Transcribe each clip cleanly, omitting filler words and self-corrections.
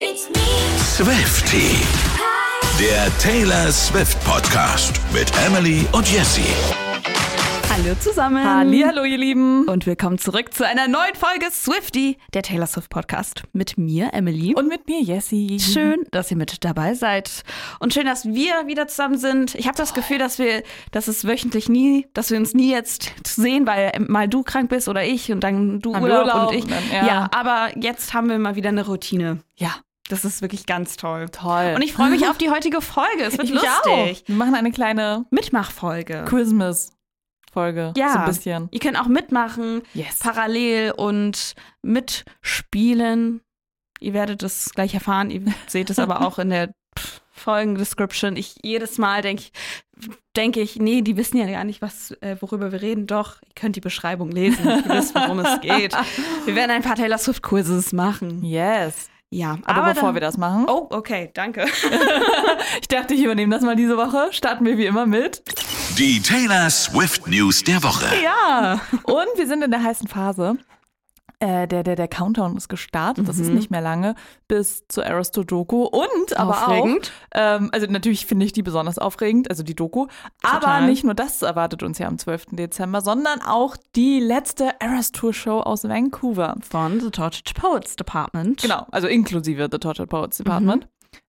Swiftie, der Taylor Swift Podcast mit Emily und Jessie. Hallo zusammen. Hallihallo, ihr Lieben. Und willkommen zurück zu einer neuen Folge Swiftie, der Taylor Swift Podcast. Mit mir, Emily. Und mit mir, Jessie. Schön, dass ihr mit dabei seid. Und schön, dass wir wieder zusammen sind. Ich habe das Gefühl, dass wir uns nie jetzt sehen, weil mal du krank bist oder ich und dann du Urlaub und ich. Ja, aber jetzt haben wir mal wieder eine Routine. Ja. Das ist wirklich ganz toll. Toll. Und ich freue mich auf die heutige Folge. Es wird lustig. Auch. Wir machen eine kleine Mitmachfolge. Christmas-Folge. Ja, so ein bisschen. Ihr könnt auch mitmachen, parallel und mitspielen. Ihr werdet es gleich erfahren. Ihr seht es aber auch in der Folgen-Description. Jedes Mal denke ich, nee, die wissen ja gar nicht, worüber wir reden. Doch, ihr könnt die Beschreibung lesen. Ihr wisst, worum es geht. Wir werden ein paar Taylor Swift-Quizzes machen. Yes. Ja, aber bevor wir das machen. Oh, okay, danke. Ich dachte, ich übernehme das mal diese Woche. Starten wir wie immer mit die Taylor Swift News der Woche. Ja. Und wir sind in der heißen Phase. Der Countdown ist gestartet, das ist nicht mehr lange, bis zur Eras Tour Doku und aber aufregend. Auch, also natürlich finde ich die besonders aufregend, also die Doku, Total. Aber nicht nur das erwartet uns ja am 12. Dezember, sondern auch die letzte Eras Tour Show aus Vancouver. Von The Tortured Poets Department. Genau, also inklusive The Tortured Poets Department.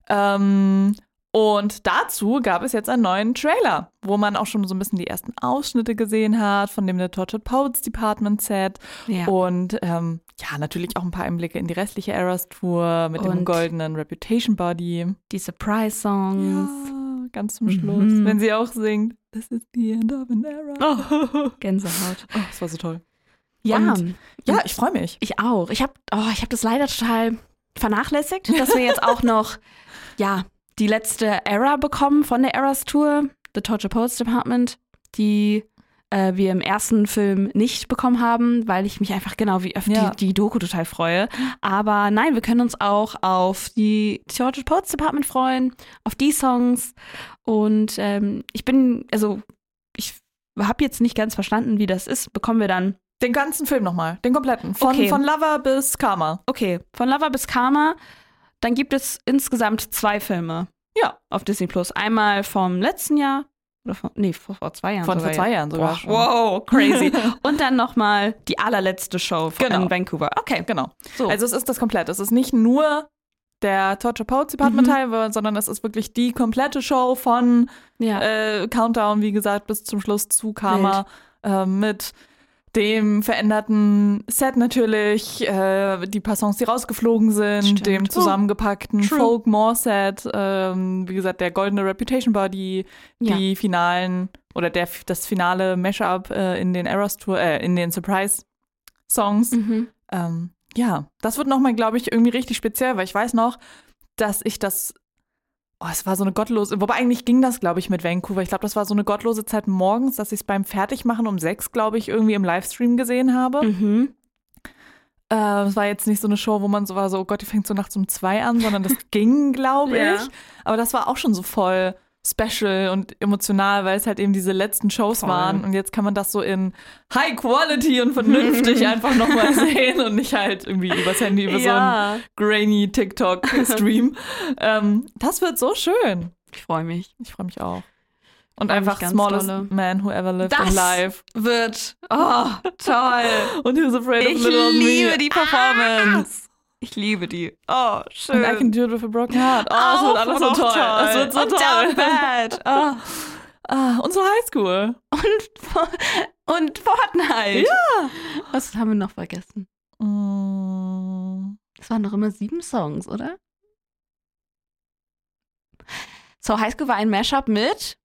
Und dazu gab es jetzt einen neuen Trailer, wo man auch schon so ein bisschen die ersten Ausschnitte gesehen hat von dem The Tortured Poets Department Set. Ja. Und natürlich auch ein paar Einblicke in die restliche Eras Tour mit dem goldenen Reputation Body. Die Surprise-Songs. Ja, ganz zum Schluss, wenn sie auch singt, This is the end of an era. Oh, Gänsehaut. Oh, das war so toll. Ja, und, ja, ich freue mich. Ich auch. Ich hab das leider total vernachlässigt, dass wir jetzt auch noch, die letzte Era bekommen von der Eras Tour, The Tortured Poets Department, die wir im ersten Film nicht bekommen haben, weil ich mich einfach auf die Doku total freue. Aber nein, wir können uns auch auf die Tortured Poets Department freuen, auf die Songs. Und ich habe jetzt nicht ganz verstanden, wie das ist. Bekommen wir dann den ganzen Film nochmal, den kompletten, von Lover bis Karma. Okay, von Lover bis Karma. Dann gibt es insgesamt 2 Filme auf Disney+. Einmal vom letzten Jahr, oder vor 2 Jahren sogar. Vor 2 Jahren sogar schon. Wow, crazy. Und dann nochmal die allerletzte Show in Vancouver. Okay. Genau. So. Also es ist das komplett. Es ist nicht nur der Tortured Poets Department Teil, sondern es ist wirklich die komplette Show von Countdown, wie gesagt, bis zum Schluss zu Karma mit dem veränderten Set natürlich, die paar Songs, die rausgeflogen sind, dem zusammengepackten Folk-More-Set, wie gesagt, der goldene Reputation Body, die finalen oder das finale Mashup in den Eras Tour, in den Surprise-Songs. Das wird nochmal, glaube ich, irgendwie richtig speziell, weil ich weiß noch, dass ich das es war so eine gottlose, wobei eigentlich ging das, glaube ich, mit Vancouver. Ich glaube, das war so eine gottlose Zeit morgens, dass ich es beim Fertigmachen um 6, glaube ich, irgendwie im Livestream gesehen habe. Es war jetzt nicht so eine Show, wo man so war, so, oh Gott, die fängt so nachts um 2 an, sondern das ging, glaube ich. Aber das war auch schon so voll special und emotional, weil es halt eben diese letzten Shows waren. Und jetzt kann man das so in High Quality und vernünftig einfach nochmal sehen und nicht halt irgendwie übers Handy, über so einen grainy TikTok-Stream. Das wird so schön. Ich freue mich. Ich freue mich auch. Und einfach Smallest Man Who Ever Lived in Life. Wird toll. Und Who's Afraid of Little Me. Ich liebe die Performance. Ich liebe die. Oh, schön. And I Can Do It With a Broken Heart. Es wird alles so toll. Es wird so und toll. Down Bad. Und so Highschool. Und Fortnite. Ja. Was haben wir noch vergessen? Es waren doch immer 7 Songs, oder? So, Highschool war ein Mashup mit?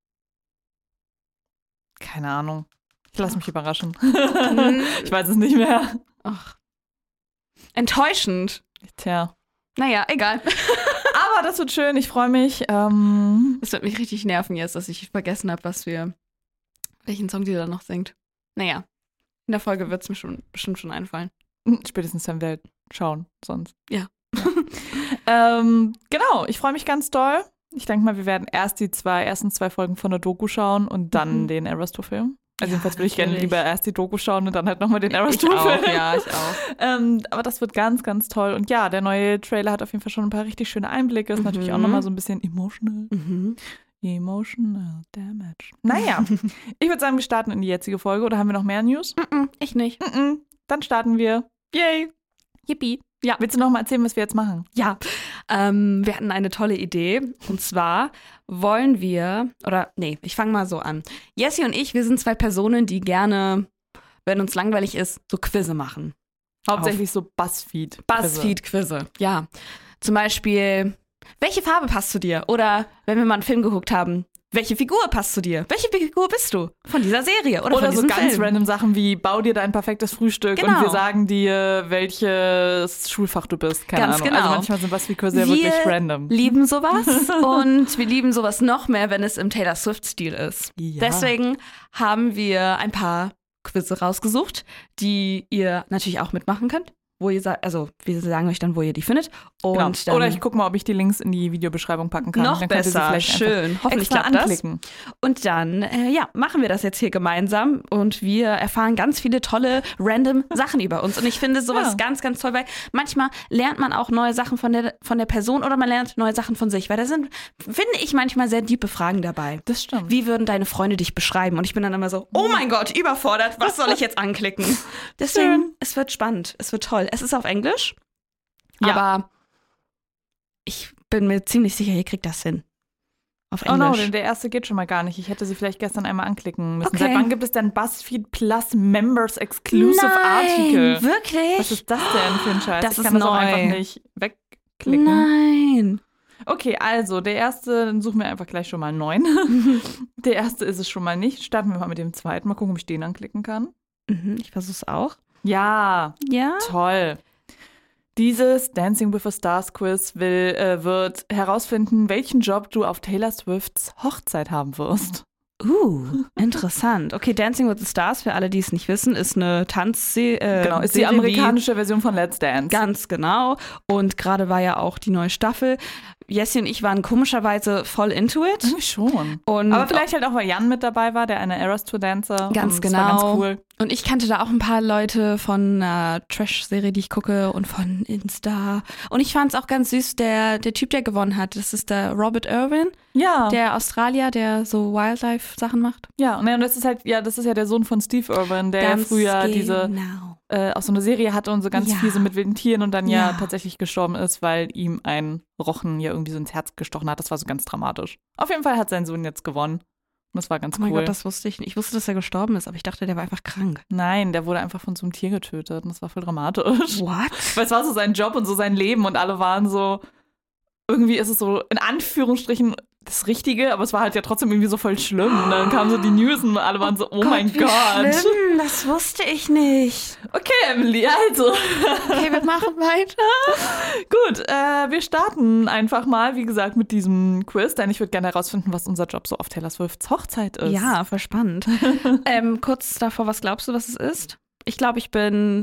Keine Ahnung. Ich lasse mich überraschen. Ich weiß es nicht mehr. Ach. Enttäuschend. Tja. Naja, egal. Aber das wird schön, ich freue mich. Es wird mich richtig nerven jetzt, dass ich vergessen habe, welchen Song die da noch singt. Naja, in der Folge wird es mir bestimmt schon einfallen. Spätestens dann Welt schauen, sonst. Ja. Genau, ich freue mich ganz doll. Ich denke mal, wir werden erst die ersten zwei Folgen von der Doku schauen und dann den Eras Tour Film. Also jedenfalls würde ich gerne lieber erst die Doku schauen und dann halt nochmal den Eras Tour-Film. Ja, ich auch. Aber das wird ganz, ganz toll. Und ja, der neue Trailer hat auf jeden Fall schon ein paar richtig schöne Einblicke. Ist natürlich auch nochmal so ein bisschen emotional. Emotional damage. Naja, ich würde sagen, wir starten in die jetzige Folge. Oder haben wir noch mehr News? Ich nicht. Dann starten wir. Yay. Yippie. Ja. Willst du noch mal erzählen, was wir jetzt machen? Ja, wir hatten eine tolle Idee. Und zwar wollen wir, ich fange mal so an. Jessie und ich, wir sind 2 Personen, die gerne, wenn uns langweilig ist, so Quizze machen. Hauptsächlich so Buzzfeed-Quizze. Buzzfeed-Quizze, ja. Zum Beispiel, welche Farbe passt zu dir? Oder wenn wir mal einen Film geguckt haben, welche Figur passt zu dir? Welche Figur bist du von dieser Serie oder von diesem so ganz Film? Random Sachen wie, bau dir dein perfektes Frühstück und wir sagen dir, welches Schulfach du bist. Keine Ahnung. Genau. Also manchmal sind Buzzfeed-Quizze ja wirklich random. Wir lieben sowas und wir lieben sowas noch mehr, wenn es im Taylor Swift-Stil ist. Ja. Deswegen haben wir ein paar Quizze rausgesucht, die ihr natürlich auch mitmachen könnt. Wo ihr wir sagen euch dann, wo ihr die findet. Und dann oder ich gucke mal, ob ich die Links in die Videobeschreibung packen kann. Noch dann besser, schön. Hoffentlich klappt das. Und dann, machen wir das jetzt hier gemeinsam und wir erfahren ganz viele tolle, random Sachen über uns. Und ich finde sowas ganz, ganz toll, weil manchmal lernt man auch neue Sachen von der Person oder man lernt neue Sachen von sich. Weil da sind, finde ich, manchmal sehr tiefe Fragen dabei. Das stimmt. Wie würden deine Freunde dich beschreiben? Und ich bin dann immer so, oh mein Gott, überfordert, was soll ich jetzt anklicken? Deswegen, es wird spannend, es wird toll. Es ist auf Englisch, aber ich bin mir ziemlich sicher, ihr kriegt das hin. Auf Englisch. Oh no, denn der erste geht schon mal gar nicht. Ich hätte sie vielleicht gestern einmal anklicken müssen. Okay. Seit wann gibt es denn BuzzFeed Plus Members Exclusive Article? Wirklich? Was ist das denn für ein Scheiß? Das ich kann ist das auch neu. einfach nicht wegklicken. Nein. Okay, also der erste, dann suchen wir einfach gleich schon mal 9. Der erste ist es schon mal nicht. Starten wir mal mit dem zweiten. Mal gucken, ob ich den anklicken kann. Ich versuche es auch. Ja, toll. Dieses Dancing with the Stars Quiz wird herausfinden, welchen Job du auf Taylor Swifts Hochzeit haben wirst. Interessant. Okay, Dancing with the Stars, für alle, die es nicht wissen, ist eine Tanzserie. Genau, ist die amerikanische Version von Let's Dance. Ganz genau. Und gerade war ja auch die neue Staffel. Jessie und ich waren komischerweise voll into it. Irgendwie schon. Aber vielleicht halt auch, weil Jan mit dabei war, der eine Eras Tour Dancer. Ganz genau. Das war ganz cool. Und ich kannte da auch ein paar Leute von einer Trash-Serie, die ich gucke und von Insta. Und ich fand es auch ganz süß, der Typ, der gewonnen hat. Das ist der Robert Irwin. Ja. Der Australier, der so Wildlife-Sachen macht. Ja, und das ist ja der Sohn von Steve Irwin, der ganz früher genau. auch so eine Serie hatte und so ganz viel so mit wilden Tieren und dann tatsächlich gestorben ist, weil ihm ein Rochen ja irgendwie so ins Herz gestochen hat. Das war so ganz dramatisch. Auf jeden Fall hat sein Sohn jetzt gewonnen. Und das war ganz cool. Oh mein Gott, das wusste ich nicht. Ich wusste, dass er gestorben ist, aber ich dachte, der war einfach krank. Nein, der wurde einfach von so einem Tier getötet und das war voll dramatisch. What? Weil es war so sein Job und so sein Leben und alle waren so, irgendwie ist es so in Anführungsstrichen das Richtige, aber es war halt ja trotzdem irgendwie so voll schlimm. Und dann kamen so die News und alle waren so, oh mein Gott. Schlimm, das wusste ich nicht. Okay, Emily, also. Okay, wir machen weiter. Gut, wir starten einfach mal, wie gesagt, mit diesem Quiz, denn ich würde gerne herausfinden, was unser Job so auf Taylor Swifts Hochzeit ist. Ja, voll spannend. Kurz davor, was glaubst du, was es ist? Ich glaube, ich bin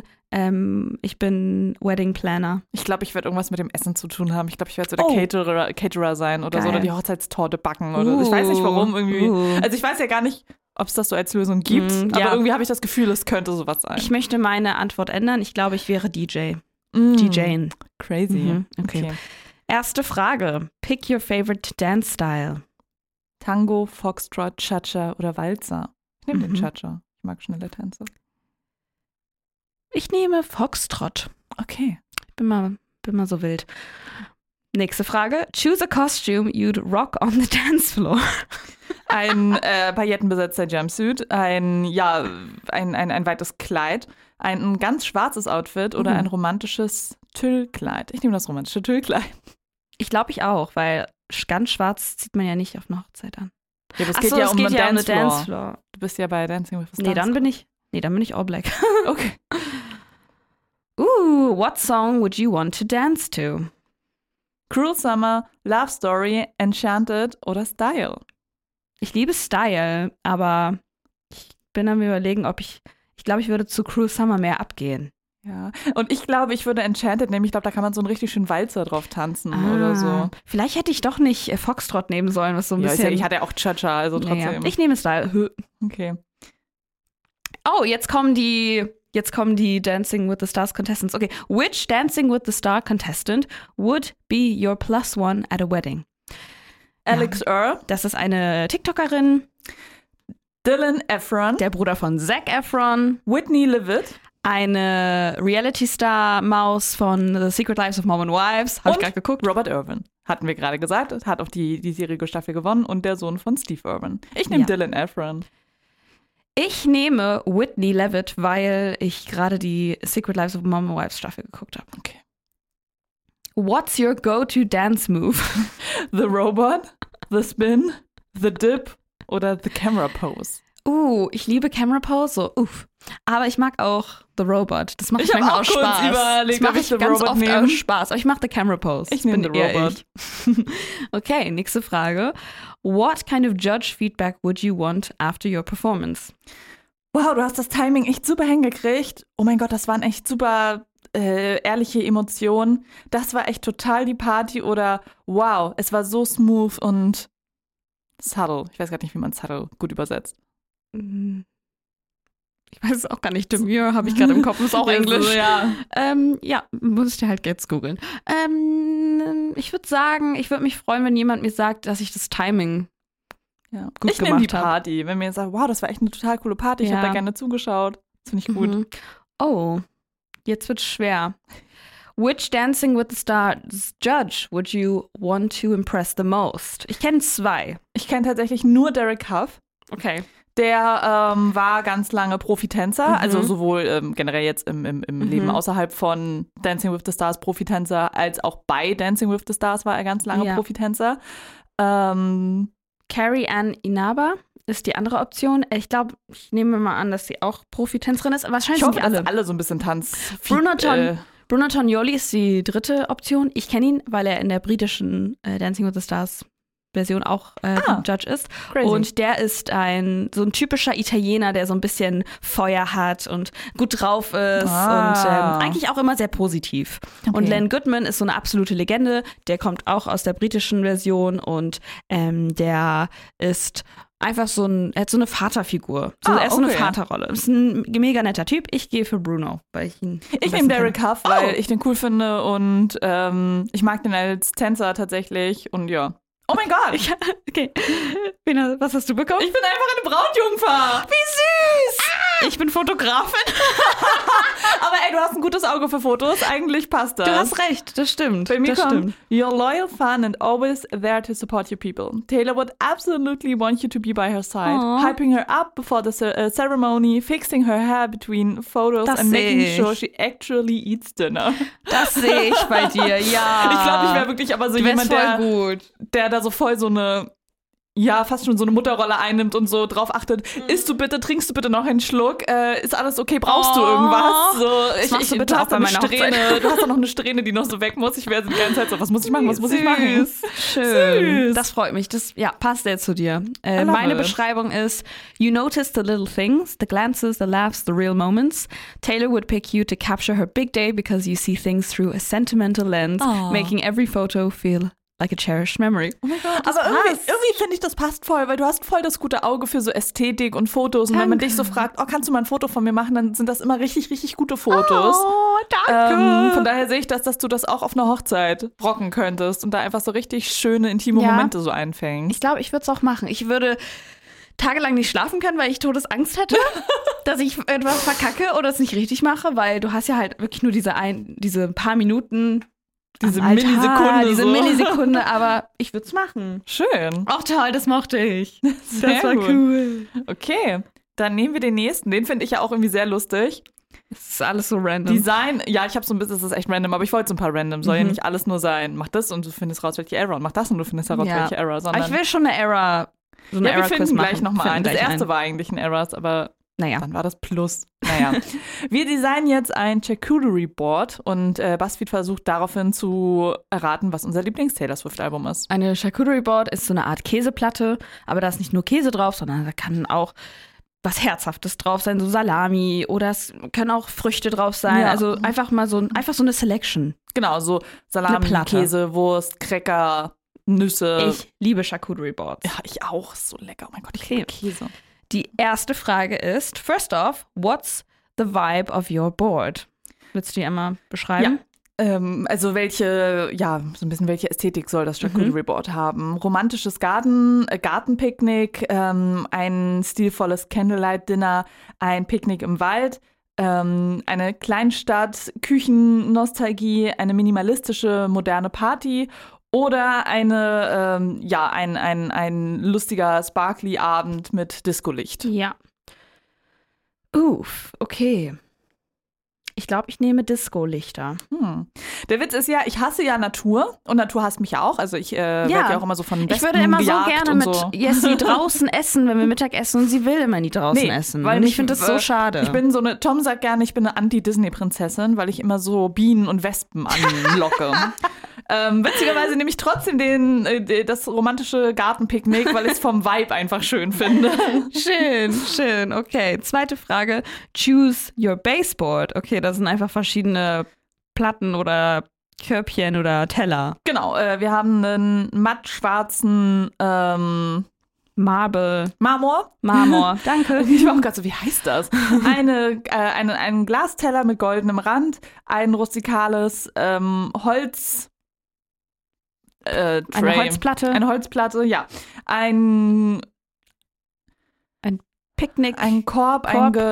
Wedding Planner. Ich glaube, ich werde irgendwas mit dem Essen zu tun haben. Ich glaube, ich werde so der Caterer sein oder so, oder die Hochzeitstorte backen oder ich weiß nicht warum irgendwie. Also ich weiß ja gar nicht, ob es das so als Lösung gibt, aber irgendwie habe ich das Gefühl, es könnte sowas sein. Ich möchte meine Antwort ändern. Ich glaube, ich wäre DJ. DJing. Crazy. Okay. Erste Frage. Pick your favorite dance style. Tango, Foxtrot, Cha-Cha oder Walzer? Ich nehme den Cha-Cha. Ich mag schnelle Tänze. Ich nehme Foxtrot. Okay. Ich bin mal so wild. Nächste Frage. Choose a costume you'd rock on the dance floor. Ein paillettenbesetzter Jumpsuit, ein weites Kleid, ein ganz schwarzes Outfit oder ein romantisches Tüllkleid. Ich nehme das romantische Tüllkleid. Ich glaube, ich auch, weil ganz schwarz zieht man ja nicht auf eine Hochzeit an. Ja, aber es geht ja um den Dancefloor. Du bist ja bei Dancing with the Stars. Nee, dann bin ich all black. Okay. What song would you want to dance to? Cruel Summer, Love Story, Enchanted oder Style? Ich liebe Style, aber ich bin am Überlegen, ich glaube, ich würde zu Cruel Summer mehr abgehen. Ja, und ich glaube, ich würde Enchanted nehmen. Ich glaube, da kann man so einen richtig schönen Walzer drauf tanzen oder so. Vielleicht hätte ich doch nicht Foxtrot nehmen sollen, was so ein bisschen... Ich hatte ja auch Cha-Cha, also trotzdem. Ja. Ich nehme Style. Okay. jetzt kommen die Dancing with the Stars Contestants. Okay, which Dancing with the Star contestant would be your plus one at a wedding? Alex Earl. Das ist eine TikTokerin. Dylan Efron. Der Bruder von Zac Efron. Whitney Levitt. Eine Reality-Star-Maus von The Secret Lives of Mormon Wives. Habe ich gerade geguckt. Robert Irvin. Hatten wir gerade gesagt. Hat auch die diesjährige Staffel gewonnen. Und der Sohn von Steve Irvin. Ich nehme Dylan Efron. Ich nehme Whitney Levitt, weil ich gerade die Secret Lives of Mormon Wives Staffel geguckt habe. Okay. What's your go-to dance move? The Robot, the Spin, the Dip oder the Camera Pose? Ich liebe Camera Pose, so Aber ich mag auch The Robot. Das macht manchmal auch Spaß. Überlegt, das mache ich ganz Robot oft nehmen. auch Spaß. Aber ich mache The Camera Pose. Ich nehme The Robot. Okay, nächste Frage. What kind of judge feedback would you want after your performance? Wow, du hast das Timing echt super hingekriegt. Oh mein Gott, das waren echt super ehrliche Emotionen. Das war echt total die Party oder wow, es war so smooth und subtle. Ich weiß gar nicht, wie man subtle gut übersetzt. Ich weiß es auch gar nicht. Demure habe ich gerade im Kopf. Ist auch Englisch. Ja, muss ich dir halt jetzt googeln. Ich würde sagen, ich würde mich freuen, wenn jemand mir sagt, dass ich das Timing gut gemacht habe. Ich nehme die Party. Wenn mir sagt, wow, das war echt eine total coole Party. Ich habe da gerne zugeschaut. Das finde ich gut. Oh, jetzt wird's schwer. Which Dancing with the Stars judge would you want to impress the most? Ich kenne 2. Ich kenne tatsächlich nur Derek Huff. Okay. Der war ganz lange Profitänzer, also sowohl generell jetzt im Leben außerhalb von Dancing with the Stars Profitänzer, als auch bei Dancing with the Stars war er ganz lange Profitänzer. Carrie Ann Inaba ist die andere Option. Ich glaube, ich nehme mal an, dass sie auch Profitänzerin ist. Wahrscheinlich ich hoffe, sind die dass alle so ein bisschen Tanz. Bruno Tonioli ist die dritte Option. Ich kenne ihn, weil er in der britischen Dancing with the Stars Version auch Judge ist. Crazy. Und der ist so ein typischer Italiener, der so ein bisschen Feuer hat und gut drauf ist und eigentlich auch immer sehr positiv. Okay. Und Len Goodman ist so eine absolute Legende. Der kommt auch aus der britischen Version und der ist einfach er hat so eine Vaterfigur. Er ist so eine Vaterrolle. Ist ein mega netter Typ. Ich gehe für Bruno, weil ich ihn Ich nehme Derek Huff, weil ich den cool finde und ich mag den als Tänzer tatsächlich und ja. Oh mein Gott! Okay. Was hast du bekommen? Ich bin einfach eine Brautjungfer! Wie süß! Ich bin Fotografin. Aber ey, du hast ein gutes Auge für Fotos. Eigentlich passt das. Du hast recht, das stimmt. Bei mir kommt, you're loyal, fun and always there to support your people. Taylor would absolutely want you to be by her side. Hyping her up before the ceremony, fixing her hair between photos and making sure she actually eats dinner. Das sehe ich bei dir, ja. Ich glaube, ich wäre wirklich aber so jemand, der da so voll so eine fast schon so eine Mutterrolle einnimmt und so drauf achtet, isst du bitte, trinkst du bitte noch einen Schluck, ist alles okay, brauchst du irgendwas? So, du hast eine Strähne, du hast da noch eine Strähne, die noch so weg muss, ich wäre die ganze Zeit so, was muss ich machen, Schön. Süß. Das freut mich, das passt sehr zu dir. Meine Beschreibung ist, you notice the little things, the glances, the laughs, the real moments. Taylor would pick you to capture her big day because you see things through a sentimental lens, making every photo feel like a cherished memory. Oh mein Gott, aber irgendwie finde ich, das passt voll, weil du hast voll das gute Auge für so Ästhetik und Fotos. Und wenn man dich so fragt, kannst du mal ein Foto von mir machen, dann sind das immer richtig, richtig gute Fotos. Oh, danke. Von daher sehe ich dass du das auch auf einer Hochzeit rocken könntest und da einfach so richtig schöne, intime Momente so einfängst. Ich glaube, ich würde es auch machen. Ich würde tagelang nicht schlafen können, weil ich Todesangst hätte, dass ich etwas verkacke oder es nicht richtig mache, weil du hast ja halt wirklich nur diese paar Minuten Diese Millisekunde, aber ich würde es machen. Schön. Auch toll, das mochte ich. Das war cool. Okay, dann nehmen wir den nächsten. Den finde ich ja auch irgendwie sehr lustig. Es ist alles so random. Design, ich habe so ein bisschen, das ist echt random, aber ich wollte so ein paar random. Soll ja nicht alles nur sein, mach das und du findest raus, welche Error. Und mach das und du findest heraus, welche Error. Aber ich will schon eine Error. So eine wir finden gleich nochmal ein. Das erste war eigentlich ein Error, aber dann war das Plus. Wir designen jetzt ein Charcuterie Board und BuzzFeed versucht daraufhin zu erraten, was unser Lieblings-Taylor Swift-Album ist. Eine Charcuterie Board ist so eine Art Käseplatte, aber da ist nicht nur Käse drauf, sondern da kann auch was Herzhaftes drauf sein, so Salami oder es können auch Früchte drauf sein. Ja. Also einfach so eine Selection. Genau, so Salami, Käse, Wurst, Cracker, Nüsse. Ich liebe Charcuterie Boards. Ja, ich auch. So lecker. Oh mein Gott, ich liebe Käse. Die erste Frage ist, first off, what's the vibe of your board? Willst du die einmal beschreiben? Ja. Also so ein bisschen welche Ästhetik soll das Charcuterie Board haben? Romantisches Gartenpicknick, ein stilvolles Candlelight-Dinner, ein Picknick im Wald, eine Kleinstadt, Küchennostalgie, eine minimalistische, moderne Party oder ein lustiger Sparkly-Abend mit Discolicht. Ja. Okay. Ich glaube, ich nehme Disco-Lichter. Der Witz ist ja, ich hasse ja Natur und Natur hasst mich ja auch. Also ich werde ja auch immer so von Wespen Ich würde immer so gerne mit so. Jessie draußen essen, wenn wir Mittag essen und sie will immer nie draußen essen. Weil ich finde das so schade. Ich bin Tom sagt gerne, ich bin eine Anti-Disney-Prinzessin, weil ich immer so Bienen und Wespen anlocke. Witzigerweise nehme ich trotzdem das romantische Gartenpicknick, weil ich es vom Vibe einfach schön finde. Schön. Okay, zweite Frage. Choose your baseboard. Okay, das sind einfach verschiedene Platten oder Körbchen oder Teller. Genau, wir haben einen mattschwarzen Marmor, danke. Ich war auch gerade so, wie heißt das? Einen Glasteller mit goldenem Rand, ein rustikales Holz. Eine Holzplatte. Eine Holzplatte, ja. Ein Picknick. Ein Korb.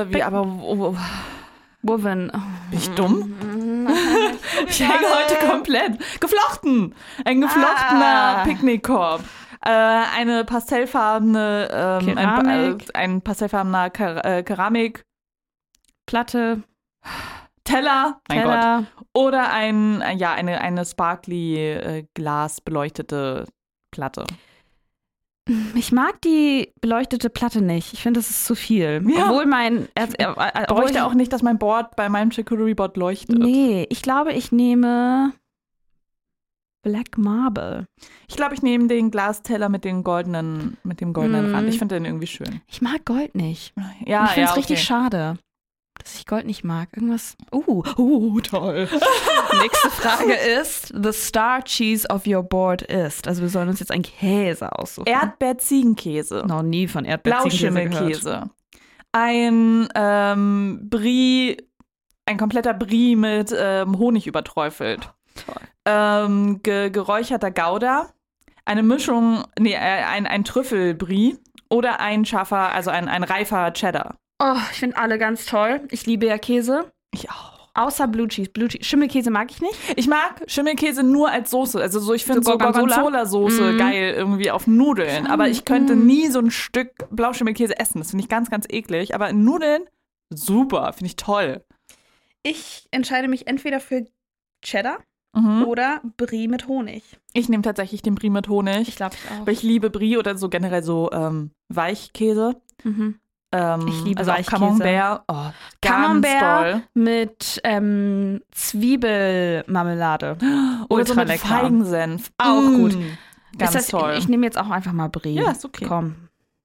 Woven. Bin ich dumm? Ich hänge heute komplett. Geflochten. Ein geflochtener Picknickkorb. Eine pastellfarbene ein pastellfarbener Keramikplatte. Teller. Mein Gott. Oder eine sparkly glasbeleuchtete Platte. Ich mag die beleuchtete Platte nicht. Ich finde, das ist zu viel. Ja. Obwohl bräuchte auch nicht, dass mein Board bei meinem Charcuterie Board leuchtet. Nee, ich glaube, ich nehme Black Marble. Ich glaube, ich nehme den Glasteller mit dem goldenen Rand. Ich finde den irgendwie schön. Ich mag Gold nicht. Ja, ich finde es richtig schade, dass ich Gold nicht mag. Irgendwas. Toll. Nächste Frage ist: The star cheese of your board ist. Also wir sollen uns jetzt einen Käse aussuchen. Erdbeer-Ziegenkäse. Noch nie von Erdbeer-Ziegenkäse gehört. Ein Brie, ein kompletter Brie mit Honig überträufelt. Toll. Geräucherter Gouda. Eine Mischung, ein Trüffelbrie oder ein reifer Cheddar. Oh, ich finde alle ganz toll. Ich liebe ja Käse. Ich auch. Außer Blue Cheese. Schimmelkäse mag ich nicht. Ich mag Schimmelkäse nur als Soße. Also ich finde so Gorgonzola-Soße geil irgendwie auf Nudeln. Aber ich könnte nie so ein Stück Blauschimmelkäse essen. Das finde ich ganz, ganz eklig. Aber in Nudeln, super. Finde ich toll. Ich entscheide mich entweder für Cheddar oder Brie mit Honig. Ich nehme tatsächlich den Brie mit Honig. Ich glaube, ich auch. Weil ich liebe Brie oder so generell so Weichkäse. Ich liebe also auch Camembert. Oh, Camembert mit Zwiebelmarmelade. Oder so mit Feigensenf. Auch gut. Ganz toll. Ich nehme jetzt auch einfach mal Brie. Ja, ist okay. Komm.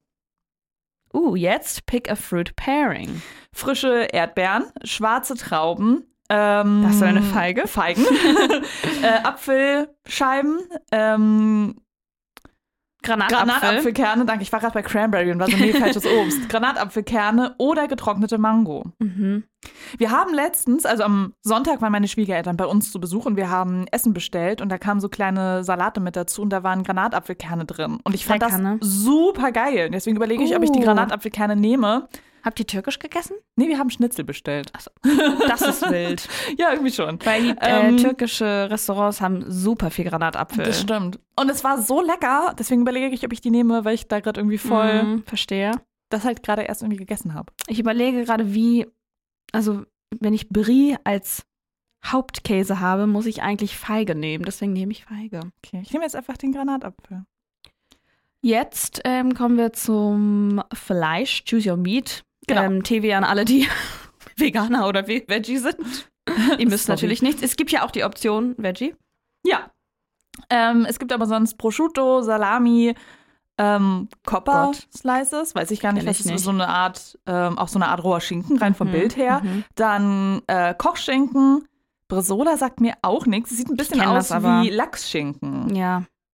Jetzt pick a fruit pairing. Frische Erdbeeren, schwarze Trauben. Das ist eine Feige. Feigen. Apfelscheiben. Granatapfelkerne, danke. Ich war gerade bei Cranberry und war so, falsches Obst. Granatapfelkerne oder getrocknete Mango. Wir haben letztens, also am Sonntag waren meine Schwiegereltern bei uns zu Besuch und wir haben Essen bestellt und da kamen so kleine Salate mit dazu und da waren Granatapfelkerne drin. Und ich fand das super geil. Deswegen überlege ich, ob ich die Granatapfelkerne nehme. Habt ihr türkisch gegessen? Nee, wir haben Schnitzel bestellt. Achso. Das ist wild. Ja, irgendwie schon. Weil die türkische Restaurants haben super viel Granatapfel. Das stimmt. Und es war so lecker, deswegen überlege ich, ob ich die nehme, weil ich da gerade irgendwie voll verstehe. Das halt gerade erst irgendwie gegessen habe. Ich überlege gerade, wenn ich Brie als Hauptkäse habe, muss ich eigentlich Feige nehmen. Deswegen nehme ich Feige. Okay, ich nehme jetzt einfach den Granatapfel. Jetzt kommen wir zum Fleisch. Choose your meat. Genau. TV an alle, die Veganer oder Veggie sind. Ihr müsst natürlich nichts. Es gibt ja auch die Option Veggie. Ja. Es gibt aber sonst Prosciutto, Salami, Copper Slices, weiß ich gar nicht, was ist so eine Art, auch so eine Art roher Schinken, rein vom Bild her. Dann Kochschinken, Bresaola sagt mir auch nichts. Es sieht ein bisschen aus wie Lachsschinken. Ja.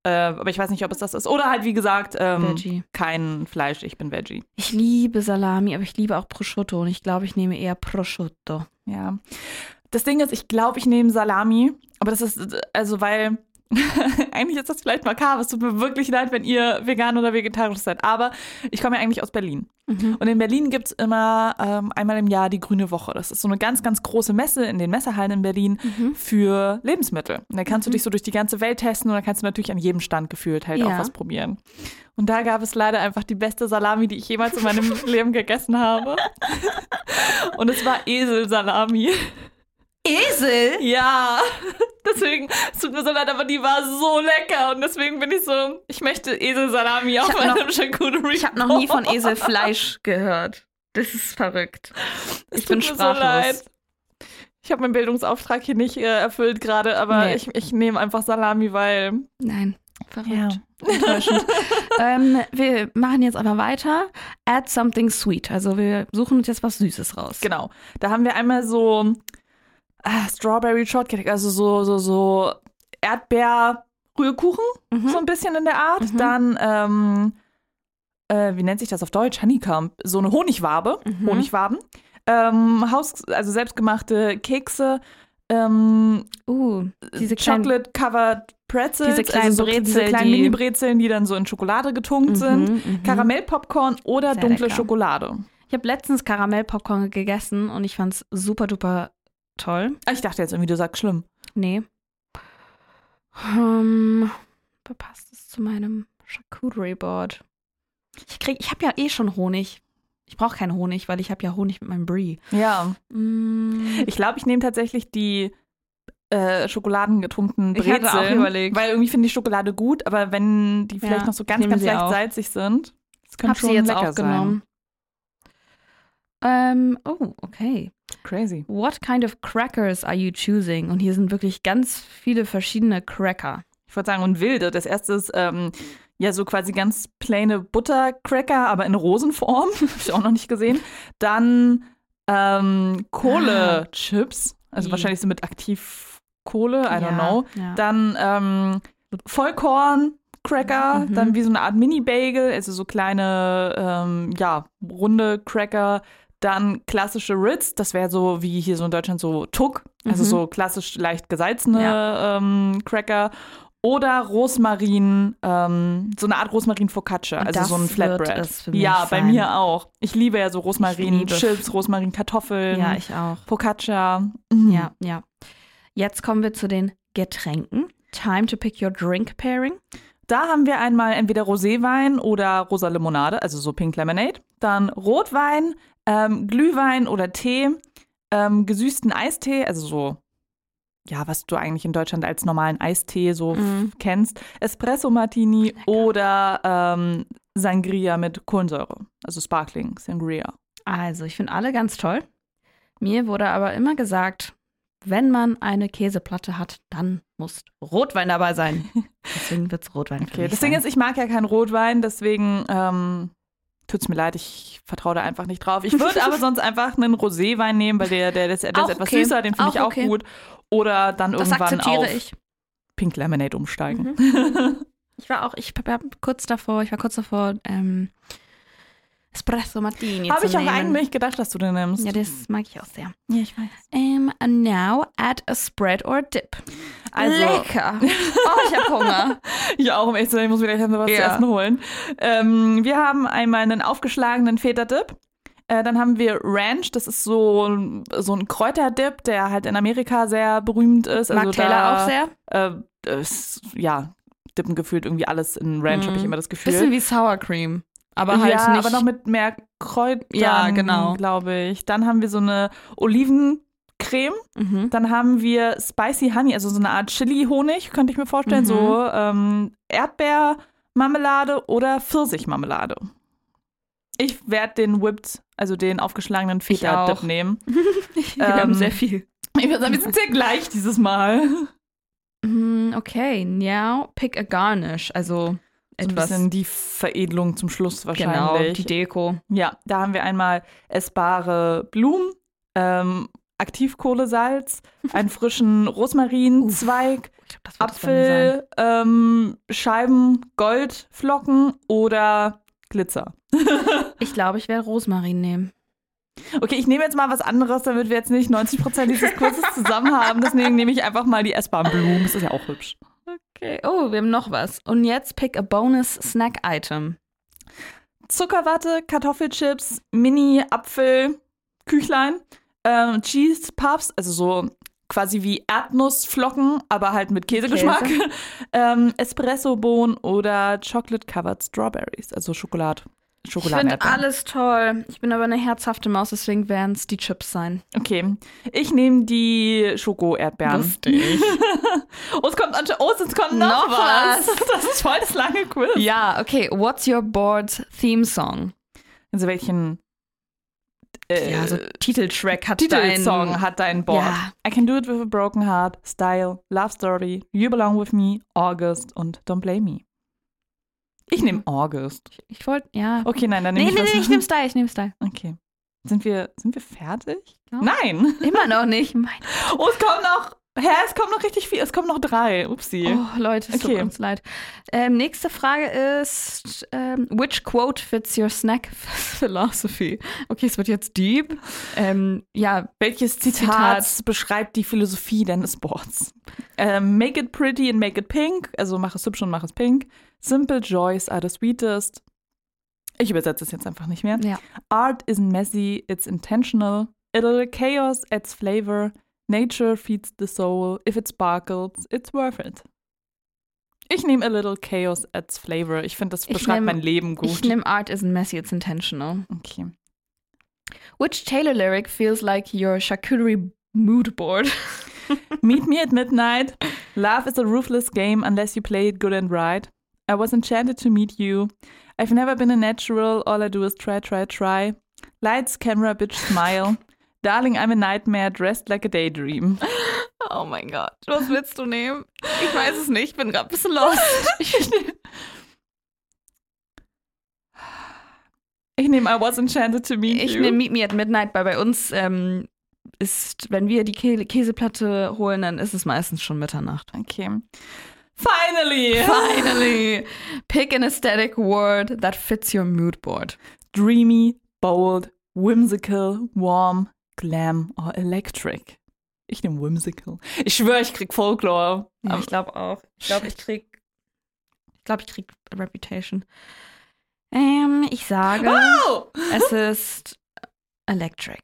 Aber ich weiß nicht, ob es das ist. Oder halt, wie gesagt, Veggie. kein Fleisch, ich bin Veggie. Ich liebe Salami, aber ich liebe auch Prosciutto und ich glaube, ich nehme eher Prosciutto. Ja. Das Ding ist, ich glaube, ich nehme Salami, aber das ist, also weil, eigentlich ist das vielleicht makaber, es tut mir wirklich leid, wenn ihr vegan oder vegetarisch seid, aber ich komme ja eigentlich aus Berlin. Und in Berlin gibt es immer einmal im Jahr die Grüne Woche. Das ist so eine ganz, ganz große Messe in den Messehallen in Berlin für Lebensmittel. Und da kannst du dich so durch die ganze Welt testen und da kannst du natürlich an jedem Stand gefühlt halt auch was probieren. Und da gab es leider einfach die beste Salami, die ich jemals in meinem Leben gegessen habe. Und es war Eselsalami. Esel? Ja, deswegen, es tut mir so leid, aber die war so lecker und deswegen bin ich so, ich möchte Eselsalami auf meinem Charcuterie. Ich habe noch nie von Eselfleisch gehört. Das ist verrückt. Ich bin sprachlos. So leid. Ich habe meinen Bildungsauftrag hier nicht erfüllt gerade, aber ich nehme einfach Salami, weil... Nein, verrückt. Ja. Enttäuschend. Wir machen jetzt aber weiter. Add something sweet. Also wir suchen uns jetzt was Süßes raus. Genau. Da haben wir einmal so... Strawberry Shortcake, also so Erdbeer-Rührkuchen, so ein bisschen in der Art. Dann, wie nennt sich das auf Deutsch? Honeycomb. So eine Honigwabe, Honigwaben. Also selbstgemachte Kekse. Diese Chocolate-covered Pretzels. Diese kleinen Brezeln. Diese kleinen Mini-Brezeln, die dann so in Schokolade getunkt sind. Karamellpopcorn oder sehr dunkle lecker. Schokolade. Ich habe letztens Karamellpopcorn gegessen und ich fand's super duper toll. Ich dachte jetzt irgendwie, du sagst schlimm. Nee. Passt es zu meinem Charcuterie-Board? Ich habe ja eh schon Honig. Ich brauche keinen Honig, weil ich habe ja Honig mit meinem Brie. Ja. Ich glaube, ich nehme tatsächlich die schokoladengetunkten Brezeln. Ich hatte auch überlegt. Weil irgendwie finde ich Schokolade gut, aber wenn die vielleicht noch so ganz, ganz leicht salzig sind, das könnte schon lecker sein. Hab sie jetzt auch genommen. Okay. Crazy. What kind of crackers are you choosing? Und hier sind wirklich ganz viele verschiedene Cracker. Ich würde sagen, und wilde. Das erste ist ja so quasi ganz plaine Buttercracker, aber in Rosenform. Habe ich auch noch nicht gesehen. Dann Kohle-Chips. Also wahrscheinlich so mit Aktivkohle, I don't know. Ja. Dann Vollkorn-Cracker. Dann wie so eine Art Mini-Bagel. Also so kleine, runde Cracker. Dann klassische Ritz, das wäre so wie hier so in Deutschland so Tuck, also so klassisch leicht gesalzene Cracker. Oder Rosmarin, so eine Art Rosmarin-Focaccia, also so ein Flatbread. Ja, bei mir auch. Ich liebe ja so Rosmarin-Chips, Rosmarin-Kartoffeln. Ja, ich auch. Focaccia. Ja. Jetzt kommen wir zu den Getränken. Time to pick your drink pairing. Da haben wir einmal entweder Roséwein oder rosa Limonade, also so Pink Lemonade. Dann Rotwein, Glühwein oder Tee, gesüßten Eistee, also so, ja, was du eigentlich in Deutschland als normalen Eistee so kennst. Espresso Martini oder Sangria mit Kohlensäure, also Sparkling Sangria. Also, ich finde alle ganz toll. Mir wurde aber immer gesagt, wenn man eine Käseplatte hat, dann muss Rotwein dabei sein. Deswegen wird es Rotwein für mich das Ding ist, ich mag ja keinen Rotwein, deswegen tut's mir leid, ich vertraue da einfach nicht drauf. Ich würde aber sonst einfach einen Roséwein nehmen, weil der ist etwas süßer, den finde ich auch gut. Oder dann irgendwann auf Pink Lemonade umsteigen. Ich war kurz davor, Espresso Martini Habe ich auch eigentlich gedacht, dass du den nimmst. Ja, das mag ich auch sehr. Ja, ich weiß. And now add a spread or dip. Also, lecker. Oh, ich habe Hunger. Ich auch, um echt zu sein, ich muss mir gleich was zu essen holen. Wir haben einmal einen aufgeschlagenen Feta-Dip. Dann haben wir Ranch, das ist so ein Kräuterdip, der halt in Amerika sehr berühmt ist. Mag also Taylor auch sehr? Dippen gefühlt irgendwie alles in Ranch, habe ich immer das Gefühl. Bisschen wie Sour Cream. Aber halt nicht. Aber noch mit mehr Kräutern, glaube ich. Dann haben wir so eine Olivencreme. Dann haben wir Spicy Honey, also so eine Art Chili-Honig, könnte ich mir vorstellen. So Erdbeermarmelade oder Pfirsichmarmelade. Ich werde den Whipped, also den aufgeschlagenen Feta-Dip nehmen. Wir haben sehr viel. Ich würde sagen, wir sind sehr gleich dieses Mal. Okay, now pick a garnish, also so ein bisschen die Veredelung zum Schluss wahrscheinlich. Genau, die Deko. Ja, da haben wir einmal essbare Blumen, Aktivkohlesalz, einen frischen Rosmarinzweig, Apfel, Scheiben, Goldflocken oder Glitzer? Ich glaube, ich werde Rosmarin nehmen. Okay, ich nehme jetzt mal was anderes, damit wir jetzt nicht 90% dieses Kurzes zusammen haben. Deswegen nehme ich einfach mal die essbaren Blumen. Das ist ja auch hübsch. Okay, oh, wir haben noch was. Und jetzt pick a bonus snack item. Zuckerwatte, Kartoffelchips, Mini-Apfel, Küchlein, Cheese Puffs, also so quasi wie Erdnussflocken, aber halt mit Käsegeschmack. Espresso-Bohnen oder Chocolate-Covered Strawberries, also Schokoladenerdbeeren. Ich finde alles toll. Ich bin aber eine herzhafte Maus, deswegen werden es die Chips sein. Okay, ich nehme die Schoko-Erdbeeren. Lustig. Es kommt noch was. Das ist voll das lange Quiz. Ja, okay. What's your board's theme song? Also welchen so Titeltrack hat Titelsong hat dein Board. Ja. I Can Do It With a Broken Heart, Style, Love Story, You Belong With Me, August und Don't Blame Me. Ich nehme August. Ich wollte, ja. Okay, nein, dann nehme ich ich nehme Style. Okay. Sind wir fertig? Ja. Nein. Immer noch nicht. Es kommt noch richtig viel. Es kommen noch 3. Upsi. Oh, Leute, es tut uns leid. Nächste Frage ist, which quote fits your snack philosophy? Okay, es wird jetzt deep. Welches Zitat beschreibt die Philosophie deines Boards? Make it pretty and make it pink. Also mach es hübsch und mach es pink. Simple joys are the sweetest. Ich übersetze es jetzt einfach nicht mehr. Ja. Art isn't messy, it's intentional. A little chaos adds flavor. Nature feeds the soul. If it sparkles, it's worth it. Ich nehme a little chaos adds flavor. Ich finde, das beschreibt mein Leben gut. Ich nehme Art isn't messy, it's intentional. Okay. Which Taylor lyric feels like your charcuterie mood board? Meet me at midnight. Love is a ruthless game unless you play it good and right. I was enchanted to meet you. I've never been a natural. All I do is try. Lights, camera, bitch, smile. Darling, I'm a nightmare dressed like a daydream. Oh mein Gott. Was willst du nehmen? Ich weiß es nicht. Ich bin gerade ein bisschen lost. Ich nehme I was enchanted to meet you. Ich nehme Meet Me at Midnight, weil bei uns ist, wenn wir die Käseplatte holen, dann ist es meistens schon Mitternacht. Okay. Finally! Pick an aesthetic word that fits your mood board. Dreamy, bold, whimsical, warm, glam or electric. Ich nehme whimsical. Ich schwöre, ich krieg Folklore. Ja, ich glaube auch. Ich glaube, ich krieg Reputation. Ich sage, es ist electric.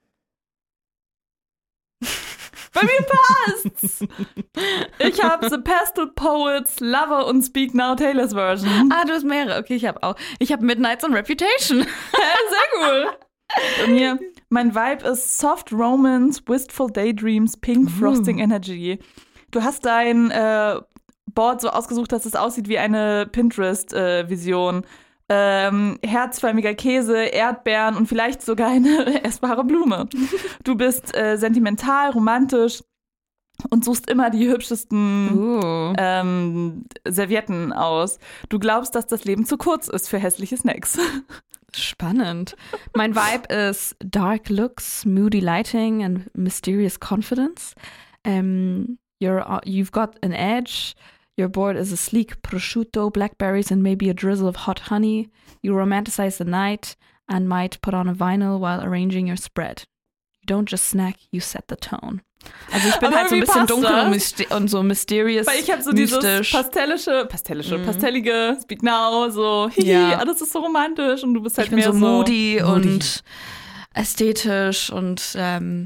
Bei mir passt's! Ich habe The Pastel Poets, Lover und Speak Now Taylor's Version. Du hast mehrere. Okay, ich habe auch. Ich habe Midnights und Reputation. Sehr cool. Bei mir, mein Vibe ist Soft Romance, Wistful Daydreams, Pink Frosting Energy. Du hast dein Board so ausgesucht, dass es aussieht wie eine Pinterest-Vision. Herzförmiger Käse, Erdbeeren und vielleicht sogar eine essbare Blume. Du bist sentimental, romantisch und suchst immer die hübschesten Servietten aus. Du glaubst, dass das Leben zu kurz ist für hässliche Snacks. Spannend. Mein Vibe ist dark looks, moody lighting and mysterious confidence. You've got an edge. Your board is a sleek prosciutto, blackberries, and maybe a drizzle of hot honey. You romanticize the night and might put on a vinyl while arranging your spread. You don't just snack, you set the tone. Also ich bin halt so ein bisschen dunkel und so mysterious. Weil ich habe so dieses pastellige, Speak Now, so alles ist so romantisch und du bist halt ich bin mehr so moody und ästhetisch und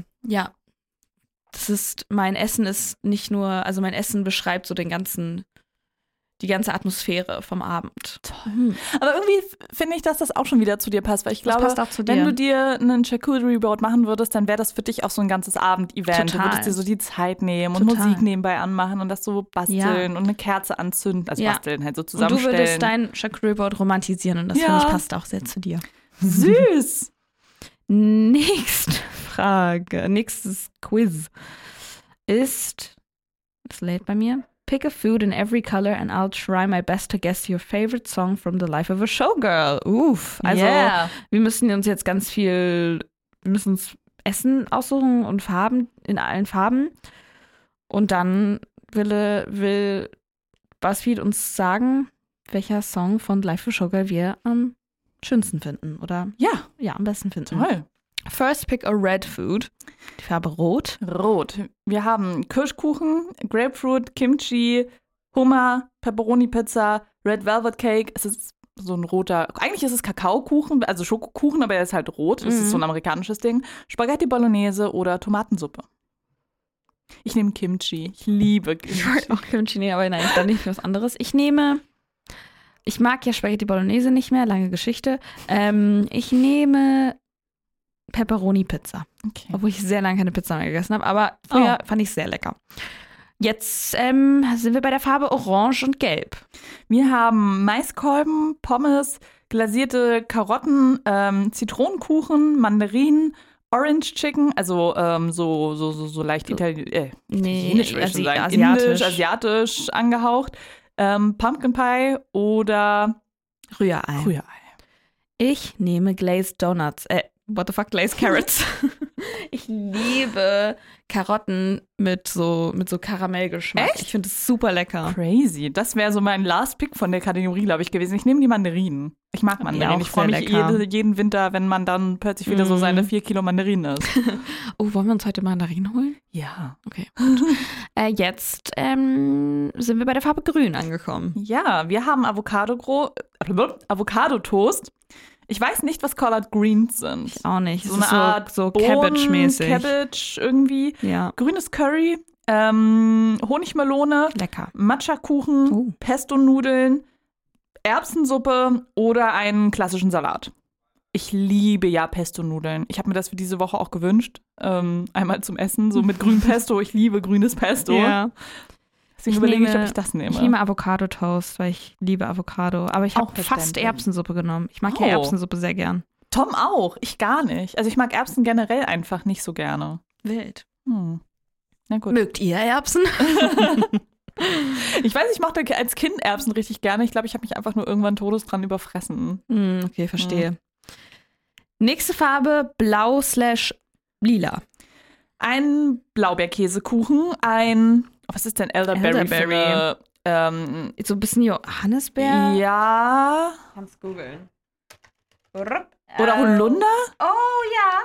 mein Essen ist nicht nur, also mein Essen beschreibt so die ganze Atmosphäre vom Abend. Toll. Aber irgendwie finde ich, dass das auch schon wieder zu dir passt, weil ich glaube, wenn du dir einen Charcuterie Board machen würdest, dann wäre das für dich auch so ein ganzes Abend-Event. Du würdest dir so die Zeit nehmen und Musik nebenbei anmachen und das so basteln und eine Kerze anzünden, also basteln halt so zusammenstellen. Und du würdest dein Charcuterie Board romantisieren und das finde ich passt auch sehr zu dir. Süß! Nächste Frage, nächstes Quiz ist, das lädt bei mir. Pick a food in every color and I'll try my best to guess your favorite song from the life of a showgirl. Also wir müssen uns jetzt wir müssen uns Essen aussuchen und Farben, in allen Farben. Und dann will BuzzFeed uns sagen, welcher Song von Life for Sugar wir am schönsten finden oder am besten finden. Toll. First pick a red food. Die Farbe Rot. Rot. Wir haben Kirschkuchen, Grapefruit, Kimchi, Hummer, Pepperoni-Pizza, Red Velvet Cake. Es ist so ein roter, eigentlich ist es Kakaokuchen, also Schokokuchen, aber er ist halt rot. Das ist so ein amerikanisches Ding. Spaghetti Bolognese oder Tomatensuppe. Ich nehme Kimchi. Ich liebe Kimchi. Ich wollte auch Kimchi nehmen, aber nein, dann nicht für was anderes. Ich mag ja Spaghetti Bolognese nicht mehr, lange Geschichte. Ich nehme Pepperoni-Pizza. Okay. Obwohl ich sehr lange keine Pizza mehr gegessen habe, aber früher fand ich es sehr lecker. Jetzt sind wir bei der Farbe Orange und Gelb. Wir haben Maiskolben, Pommes, glasierte Karotten, Zitronenkuchen, Mandarinen, Orange Chicken, also so leicht italienisch, würde ich schon sagen. Indisch, asiatisch angehaucht. Pumpkin Pie oder Rührei. Ich nehme Glazed Donuts. Glazed Carrots. Ich liebe Karotten mit so Karamellgeschmack. Echt? Ich finde es super lecker. Crazy. Das wäre so mein Last Pick von der Kategorie, glaube ich, gewesen. Ich nehme die Mandarinen. Ich mag Mandarinen. Ich freue mich jeden Winter, wenn man dann plötzlich wieder so seine 4 Kilo Mandarinen isst. Oh, wollen wir uns heute Mandarinen holen? Ja. Okay, gut. Jetzt sind wir bei der Farbe Grün angekommen. Ja, wir haben Avocado-Toast. Ich weiß nicht, was Collard Greens sind. Ich auch nicht. So eine Art so Cabbage-mäßig. Cabbage irgendwie. Ja. Grünes Curry, Honigmelone, lecker. Matcha-Kuchen, Pesto-Nudeln, Erbsensuppe oder einen klassischen Salat. Ich liebe ja Pesto-Nudeln. Ich habe mir das für diese Woche auch gewünscht. Einmal zum Essen, so mit grünem Pesto. Ich liebe grünes Pesto. Ja. Deswegen überlege ich, ob ich das nehme. Ich nehme Avocado-Toast, weil ich liebe Avocado. Aber ich habe fast Erbsensuppe genommen. Ich mag ja Erbsensuppe sehr gern. Tom auch. Ich gar nicht. Also ich mag Erbsen generell einfach nicht so gerne. Wild. Na gut. Mögt ihr Erbsen? Ich weiß, ich mochte als Kind Erbsen richtig gerne. Ich glaube, ich habe mich einfach nur irgendwann todesdran überfressen. Okay, verstehe. Nächste Farbe, blau/lila. Ein Blaubeerkäsekuchen, was ist denn Elderberry? So ein bisschen Johannisbeer? Ja. Kannst googeln. Oder Holunder? Oh ja.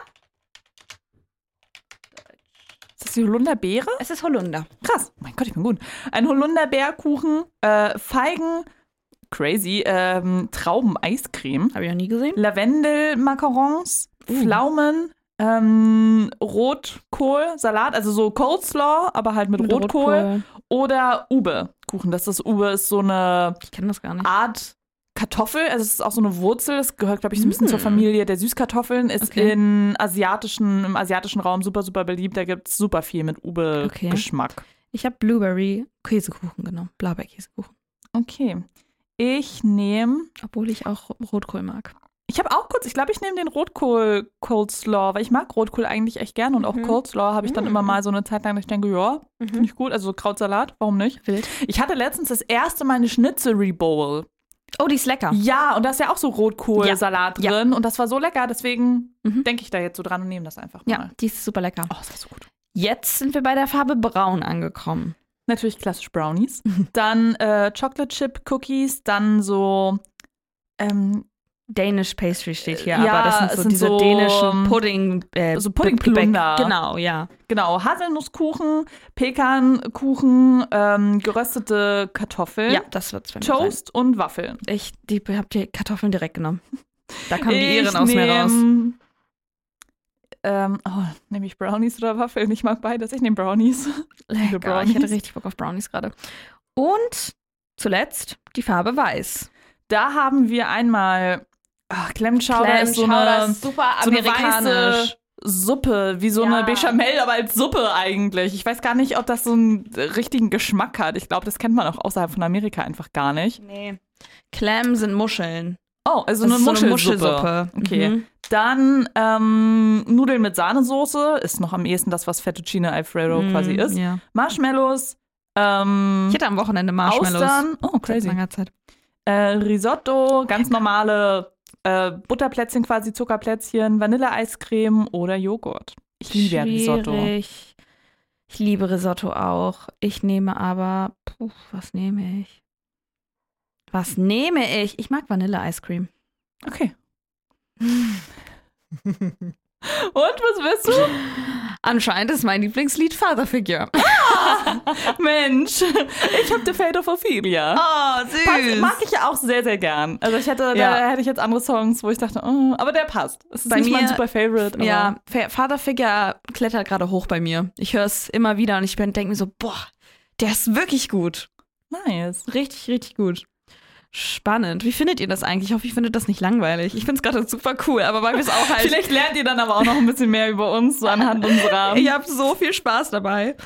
Ist das die Holunderbeere? Es ist Holunder. Krass. Oh mein Gott, ich bin gut. Ein Holunderbeerkuchen, Feigen, crazy, Trauben-Eiscreme. Habe ich noch nie gesehen. Lavendel-Macarons, Pflaumen, Rotkohl-Salat, also so Coleslaw, aber halt mit Rotkohl. Oder Ube-Kuchen. Das Ube ist so eine ich kenne das gar nicht. Art Kartoffel, also es ist auch so eine Wurzel, das gehört, glaube ich, so ein bisschen zur Familie der Süßkartoffeln, ist im asiatischen Raum super, super beliebt. Da gibt es super viel mit Ube-Geschmack. Ich habe Blueberry-Käsekuchen genommen, Blaubeerkäsekuchen. Okay. Ich nehme... Obwohl ich auch Rotkohl mag. Ich habe auch ich glaube, ich nehme den Rotkohl-Coleslaw, weil ich mag Rotkohl eigentlich echt gerne und auch Coleslaw habe ich dann immer mal so eine Zeit lang, dass ich denke, ja, finde ich gut, also so Krautsalat, warum nicht? Wild. Ich hatte letztens das erste Mal eine Schnitzel-Bowl. Oh, die ist lecker. Ja, und da ist ja auch so Rotkohlsalat drin und das war so lecker, deswegen denke ich da jetzt so dran und nehme das einfach mal. Ja, die ist super lecker. Oh, das war so gut. Jetzt sind wir bei der Farbe Braun angekommen. Natürlich klassisch Brownies. Dann Chocolate Chip Cookies, dann so Danish Pastry steht hier, aber das sind diese dänischen Pudding, so Puddingplunder. Genau, ja. Genau, Haselnusskuchen, Pekankuchen, geröstete Kartoffeln. Ja, das wird's für mich Toast und Waffeln. Ich habe die Kartoffeln direkt genommen. Da kam die Iren aus mir raus. Nehme ich Brownies oder Waffeln? Ich mag beides. Ich nehme Brownies. Lecker, ich hatte richtig Bock auf Brownies gerade. Und zuletzt die Farbe Weiß. Da haben wir einmal Clam Chowder ist so eine super amerikanisch. Suppe, wie so eine Bechamel, aber als Suppe eigentlich. Ich weiß gar nicht, ob das so einen richtigen Geschmack hat. Ich glaube, das kennt man auch außerhalb von Amerika einfach gar nicht. Nee. Clam sind Muscheln. Oh, also eine Muschelsuppe. Okay. Dann Nudeln mit Sahnesoße ist noch am ehesten das, was Fettuccine Alfredo quasi ist. Ja. Marshmallows. Ich hatte am Wochenende Marshmallows. Austern. Oh, crazy. Seit langer Zeit. Risotto, ganz normale Butterplätzchen quasi, Zuckerplätzchen, Vanilleeiscreme oder Joghurt. Ich liebe ja Risotto. Ich liebe Risotto auch. Ich nehme aber, was nehme ich? Ich mag Vanille-Eiscreme. Okay. Und, was willst du? Anscheinend ist mein Lieblingslied Father Figure. Mensch, ich habe The Fate of Ophelia. Oh, süß. Mag ich ja auch sehr, sehr gern. Also da hätte ich jetzt andere Songs, wo ich dachte, aber der passt. Es ist nicht mein super Favorite. Ja, Father Figure klettert gerade hoch bei mir. Ich höre es immer wieder und ich denke mir so, boah, der ist wirklich gut. Nice. Richtig, richtig gut. Spannend. Wie findet ihr das eigentlich? Ich hoffe, ihr findet das nicht langweilig. Ich finde es gerade super cool, aber weil wir es auch halt... Vielleicht lernt ihr dann aber auch noch ein bisschen mehr über uns so anhand unserer... Ich habe so viel Spaß dabei.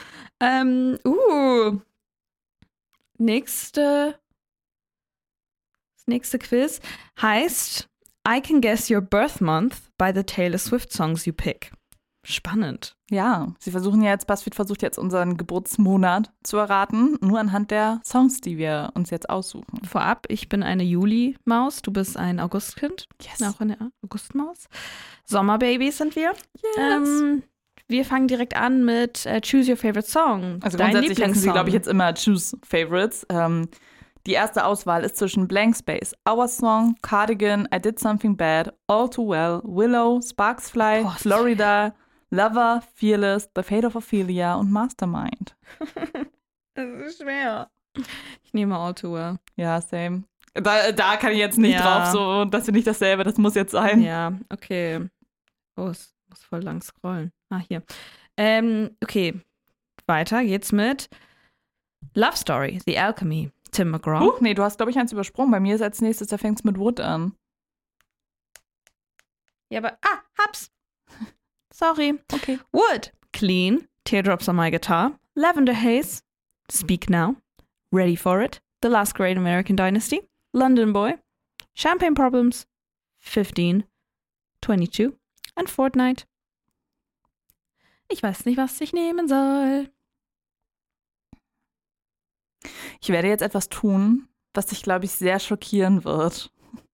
Das nächste Quiz heißt I Can Guess Your Birth Month by the Taylor Swift Songs You Pick. Spannend. Ja, BuzzFeed versucht jetzt unseren Geburtsmonat zu erraten, nur anhand der Songs, die wir uns jetzt aussuchen. Vorab, ich bin eine Juli-Maus, du bist ein Augustkind. Yes. Auch eine Augustmaus. Sommerbabys sind wir. Yes. Wir fangen direkt an mit Choose Your Favorite Song. Also grundsätzlich heißen sie, glaube ich, jetzt immer Choose Favorites. Die erste Auswahl ist zwischen Blank Space, Our Song, Cardigan, I Did Something Bad, All Too Well, Willow, Sparks Fly, Florida, Lover, Fearless, The Fate of Ophelia und Mastermind. Das ist schwer. Ich nehme All Too Well. Ja, same. Da kann ich jetzt nicht drauf, so, das finde ich dasselbe, das muss jetzt sein. Ja, okay. Oh, es muss voll lang scrollen. Hier. Okay, weiter geht's mit Love Story, The Alchemy, Tim McGraw. Nee, du hast, glaube ich, eins übersprungen. Bei mir ist als nächstes, da fängt's mit Wood an. Ja, aber, hab's. Sorry. Okay. Wood, Clean, Teardrops on My Guitar, Lavender Haze, Speak Now, Ready for It, The Last Great American Dynasty, London Boy, Champagne Problems, 15, 22 und Fortnite. Ich weiß nicht, was ich nehmen soll. Ich werde jetzt etwas tun, was dich, glaube ich, sehr schockieren wird.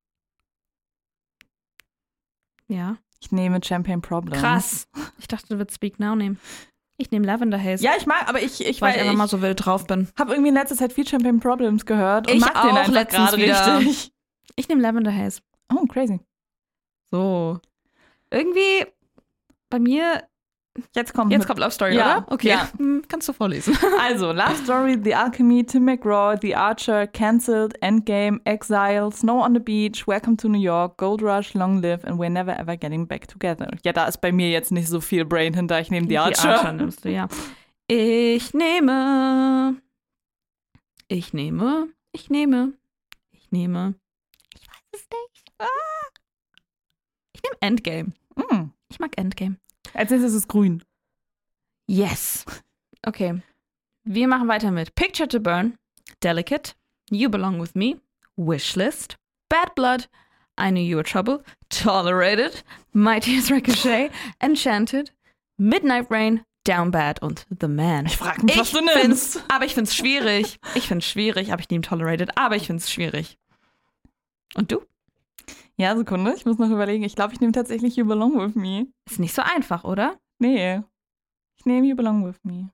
Ja. Ich nehme Champagne Problems. Krass. Ich dachte, du würdest Speak Now nehmen. Ich nehme Lavender Haze. Ja, ich mag, aber ich weil ich einfach mal so wild drauf bin. Habe irgendwie in letzter Zeit viel Champagne Problems gehört und ich mag auch den einfach letztens gerade wieder. richtig. Ich nehme Lavender Haze. Oh, crazy. So. Irgendwie bei mir... Jetzt kommt Love Story, ja, oder? Okay, ja. Kannst du vorlesen. Also, Love Story, The Alchemy, Tim McGraw, The Archer, Cancelled, Endgame, Exile, Snow on the Beach, Welcome to New York, Gold Rush, Long Live and We're Never Ever Getting Back Together. Ja, da ist bei mir jetzt nicht so viel Brain hinter. Ich nehme The Archer. Die Archer nimmst du, ja. Ich nehme. Ich weiß es nicht. Ich nehme Endgame. Ich mag Endgame. Als nächstes ist es grün. Yes. Okay. Wir machen weiter mit Picture to Burn, Delicate, You Belong With Me, Wishlist, Bad Blood, I Knew You Were Trouble, Tolerated, My Tears Ricochet, Enchanted, Midnight Rain, Down Bad und The Man. Ich frage mich, was du nimmst. Aber ich find's schwierig. Aber ich nehme Tolerated, aber ich find's schwierig. Und du? Ja, Sekunde, ich muss noch überlegen. Ich glaube, ich nehme tatsächlich You Belong With Me. Ist nicht so einfach, oder? Nee. Ich nehme You Belong With Me.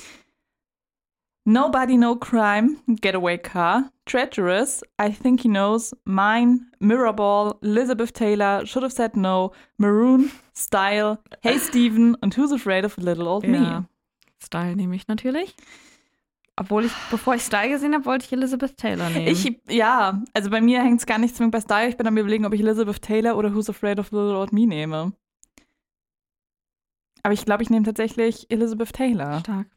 Nobody No Crime, Getaway Car, Treacherous, I Think He Knows, Mine, Mirrorball, Elizabeth Taylor, Should Have Said No, Maroon, Style, Hey Stephen und Who's Afraid of a Little Old Me. Style nehme ich natürlich. Obwohl bevor ich Style gesehen habe, wollte ich Elizabeth Taylor nehmen. Also bei mir hängt es gar nicht zwingend bei Style. Ich bin am Überlegen, ob ich Elizabeth Taylor oder Who's Afraid of Little Old Me nehme. Aber ich glaube, ich nehme tatsächlich Elizabeth Taylor. Stark.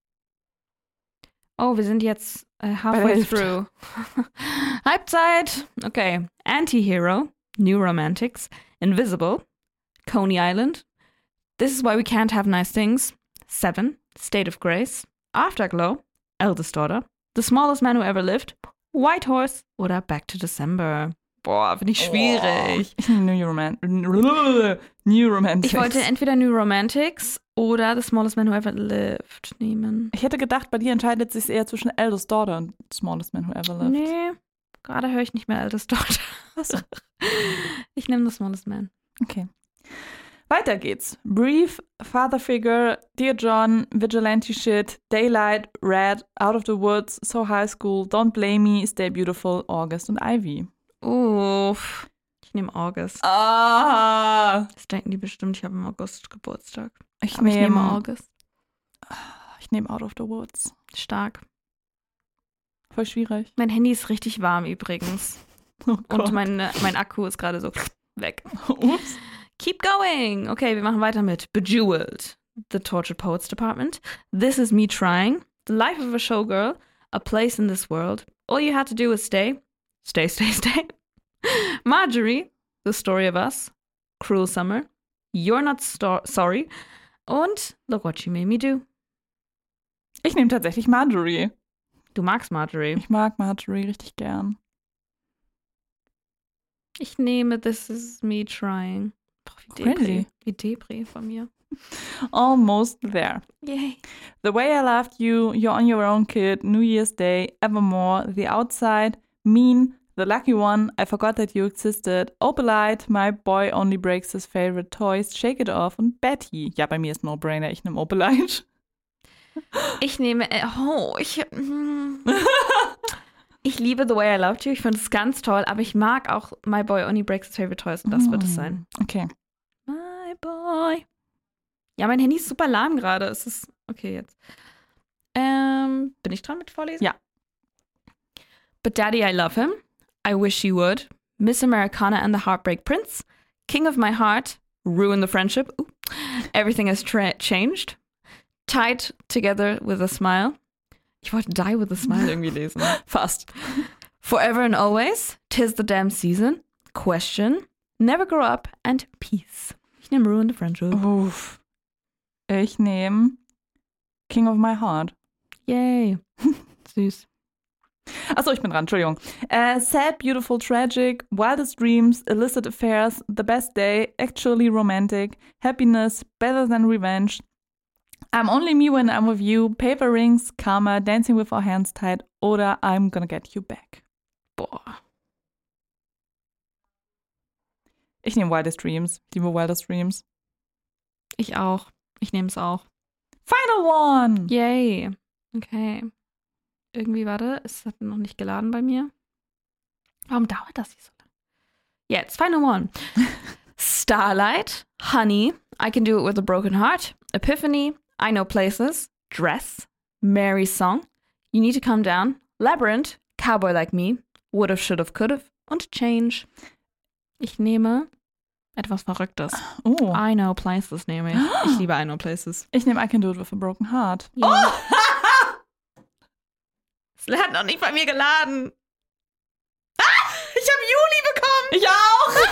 Oh, wir sind jetzt halfway through. Halbzeit. Okay. Anti-Hero, New Romantics, Invisible, Coney Island, This Is Why We Can't Have Nice Things, 7, State of Grace, Afterglow, Eldest Daughter, The Smallest Man Who Ever Lived, White Horse oder Back to December. Boah, finde ich schwierig. New Romantics. Ich wollte entweder New Romantics oder The Smallest Man Who Ever Lived nehmen. Ich hätte gedacht, bei dir entscheidet es sich eher zwischen Eldest Daughter und Smallest Man Who Ever Lived. Nee, gerade höre ich nicht mehr Eldest Daughter. Achso. Ich nehme The Smallest Man. Okay. Weiter geht's. Brief, Father Figure, Dear John, Vigilante Shit, Daylight, Red, Out of the Woods, So High School, Don't Blame Me, Stay Beautiful, August und Ivy. Uff. Ich nehme August. Das denken die bestimmt, ich habe im August Geburtstag. Ich nehme August. Ich nehme Out of the Woods. Stark. Voll schwierig. Mein Handy ist richtig warm übrigens. Oh Und mein Akku ist gerade so weg. Ups. Keep going. Okay, wir machen weiter mit Bejeweled, The Tortured Poets Department, This Is Me Trying, The Life of a Showgirl, A Place in This World, All You Had to Do Was Stay, Stay, Stay, Stay, Marjorie, The Story of Us, Cruel Summer, You're Not Sorry und Look What You Made Me Do. Ich nehme tatsächlich Marjorie. Du magst Marjorie. Ich mag Marjorie richtig gern. Ich nehme This Is Me Trying. Crazy. Wie Depri von mir. Almost there. Yay. The Way I Loved You, You're on Your Own Kid, New Year's Day, Evermore, The Outside, Mean, The Lucky One, I Forgot That You Existed, Opalite, My Boy Only Breaks His Favorite Toys, Shake It Off und Betty. Ja, bei mir ist No-Brainer, ich nehme Opalite. Ich nehme, ich liebe The Way I Loved You, ich finde es ganz toll, aber ich mag auch My Boy Only Breaks His Favorite Toys und das wird es sein. Okay. My Boy. Ja, mein Handy ist super lahm gerade. Es ist, okay, jetzt. Bin ich dran mit Vorlesen? Ja. But Daddy, I Love Him, I Wish You Would, Miss Americana and the Heartbreak Prince, King of My Heart, Ruin the Friendship, Everything Has Changed, Tied Together with a Smile. Ich wollte Die with a Smile irgendwie lesen. Fast. Forever and Always, 'Tis the Damn Season, Question, Never Grow Up and Peace. Ich nehme Ruin the Friendship. Uff. Ich nehme King of My Heart. Yay. Süß. Achso, ich bin dran, Entschuldigung. Sad, Beautiful, Tragic, Wildest Dreams, Illicit Affairs, The Best Day, Actually Romantic, Happiness, Better Than Revenge, I'm Only Me When I'm With You, Paper Rings, Karma, Dancing With Our Hands Tied oder I'm Gonna Get You Back. Boah. Ich nehme Wildest Dreams. Ich liebe Wildest Dreams. Ich auch. Ich nehme es auch. Final One! Yay. Okay. Irgendwie, warte, es hat noch nicht geladen bei mir. Warum dauert das hier so lange? Jetzt, Final One. Starlight, Honey, I Can Do It With a Broken Heart, Epiphany, I Know Places, Dress, Mary's Song, You Need to Calm Down, Labyrinth, Cowboy Like Me, Would've, Should've, Could've und Change. Ich nehme etwas Verrücktes. Oh. I Know Places nehme ich. Ich liebe I Know Places. Ich nehme I Can Do It With a Broken Heart. Ja. Oh! Es hat noch nicht bei mir geladen. Ich habe Juli bekommen. Ich auch.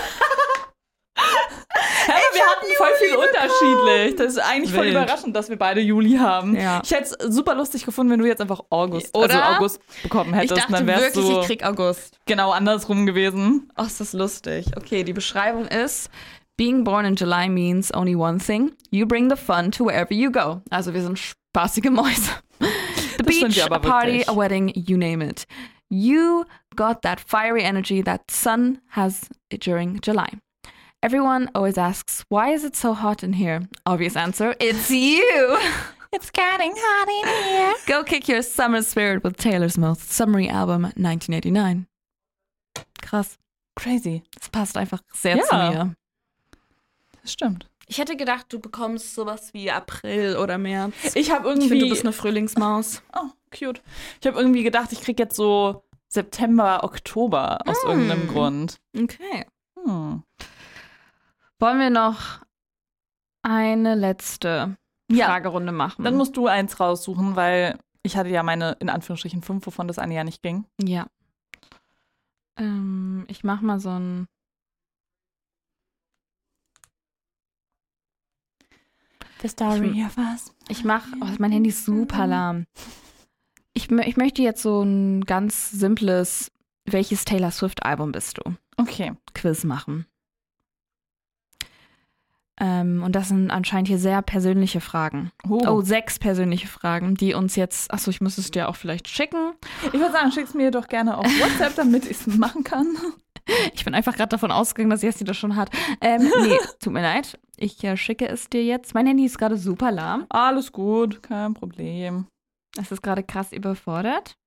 Wir hatten voll viel unterschiedlich. Das ist eigentlich voll überraschend, dass wir beide Juli haben. Ja. Ich hätte es super lustig gefunden, wenn du jetzt einfach August bekommen hättest. Ich dachte dann wär's wirklich, so ich krieg August. Genau andersrum gewesen. Oh, ist das lustig. Okay, die Beschreibung ist: Being born in July means only one thing. You bring the fun to wherever you go. Also wir sind spaßige Mäuse. The beach, a party, a wedding, you name it. You got that fiery energy that sun has during July. Everyone always asks, why is it so hot in here? Obvious answer, it's you! It's getting hot in here. Go kick your summer spirit with Taylor's most summery album 1989. Krass. Crazy. Das passt einfach sehr zu mir. Das stimmt. Ich hätte gedacht, du bekommst sowas wie April oder März. Ich finde, du bist eine Frühlingsmaus. Oh, cute. Ich habe irgendwie gedacht, ich krieg jetzt so September, Oktober aus irgendeinem Grund. Okay. Wollen wir noch eine letzte Fragerunde machen? Dann musst du eins raussuchen, weil ich hatte ja meine, in Anführungsstrichen, 5, wovon das eine ja nicht ging. Ja. Ich mach mal so ein The Story of Us. Mein Handy ist super lahm. Ich möchte jetzt so ein ganz simples, welches Taylor Swift-Album bist du? Okay. Quiz machen. Und das sind anscheinend hier sehr persönliche Fragen. Oh, 6 persönliche Fragen, die uns jetzt, achso, ich muss es dir auch vielleicht schicken. Ich würde sagen, schick's mir doch gerne auf WhatsApp, damit ich es machen kann. Ich bin einfach gerade davon ausgegangen, dass Jessie das schon hat. Nee, tut mir leid. Ich schicke es dir jetzt. Mein Handy ist gerade super lahm. Alles gut, kein Problem. Es ist gerade krass überfordert.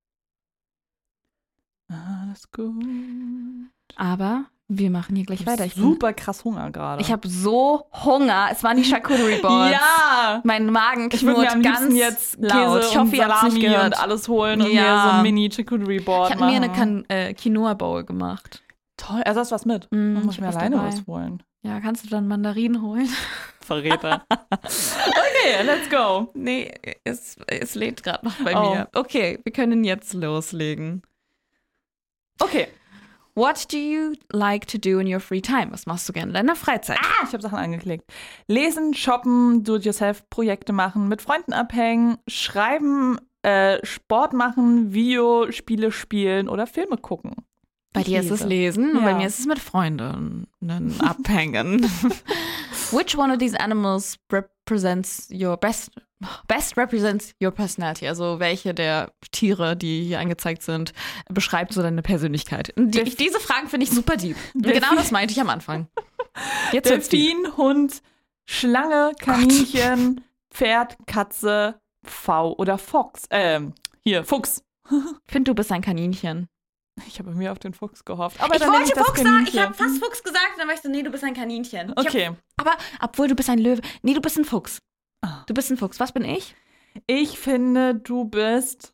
Alles gut. Aber wir machen hier gleich weiter. Ich super krass Hunger gerade. Ich habe so Hunger. Es waren die Charcuterie Boards. Ja! Mein Magen knurrt ganz jetzt laut. Ich hoffe, ihr habt es nicht gehört. Und alles holen und hier so ein Mini-Charcuterie Board machen. Ich habe mir eine Quinoa Bowl gemacht. Toll. Also hast du was mit? Dann muss ich mir alleine was holen. Ja, kannst du dann Mandarinen holen? Verräter. Okay, let's go. Nee, es lädt gerade noch bei mir. Okay, wir können jetzt loslegen. Okay. What do you like to do in your free time? Was machst du gerne in deiner Freizeit? Ich habe Sachen angeklickt. Lesen, shoppen, do-it-yourself-Projekte machen, mit Freunden abhängen, schreiben, Sport machen, Videospiele spielen oder Filme gucken. Bei dir ist es Lesen und bei mir ist es mit Freunden abhängen. Which one of these animals represents your best represents your personality? Also welche der Tiere, die hier angezeigt sind, beschreibt so deine Persönlichkeit? Diese Fragen finde ich super deep. Genau das meinte ich am Anfang. Jetzt Delfin, Hund, Schlange, Kaninchen, Pferd, Katze, V oder Fox. Fuchs. Ich finde, du bist ein Kaninchen. Ich habe mir auf den Fuchs gehofft. Aber ich wollte Fuchs sagen. Ich habe fast Fuchs gesagt. Dann war ich so, nee, du bist ein Kaninchen. Okay. Aber, obwohl du bist ein Löwe. Nee, du bist ein Fuchs. Du bist ein Fuchs. Was bin ich? Ich finde, du bist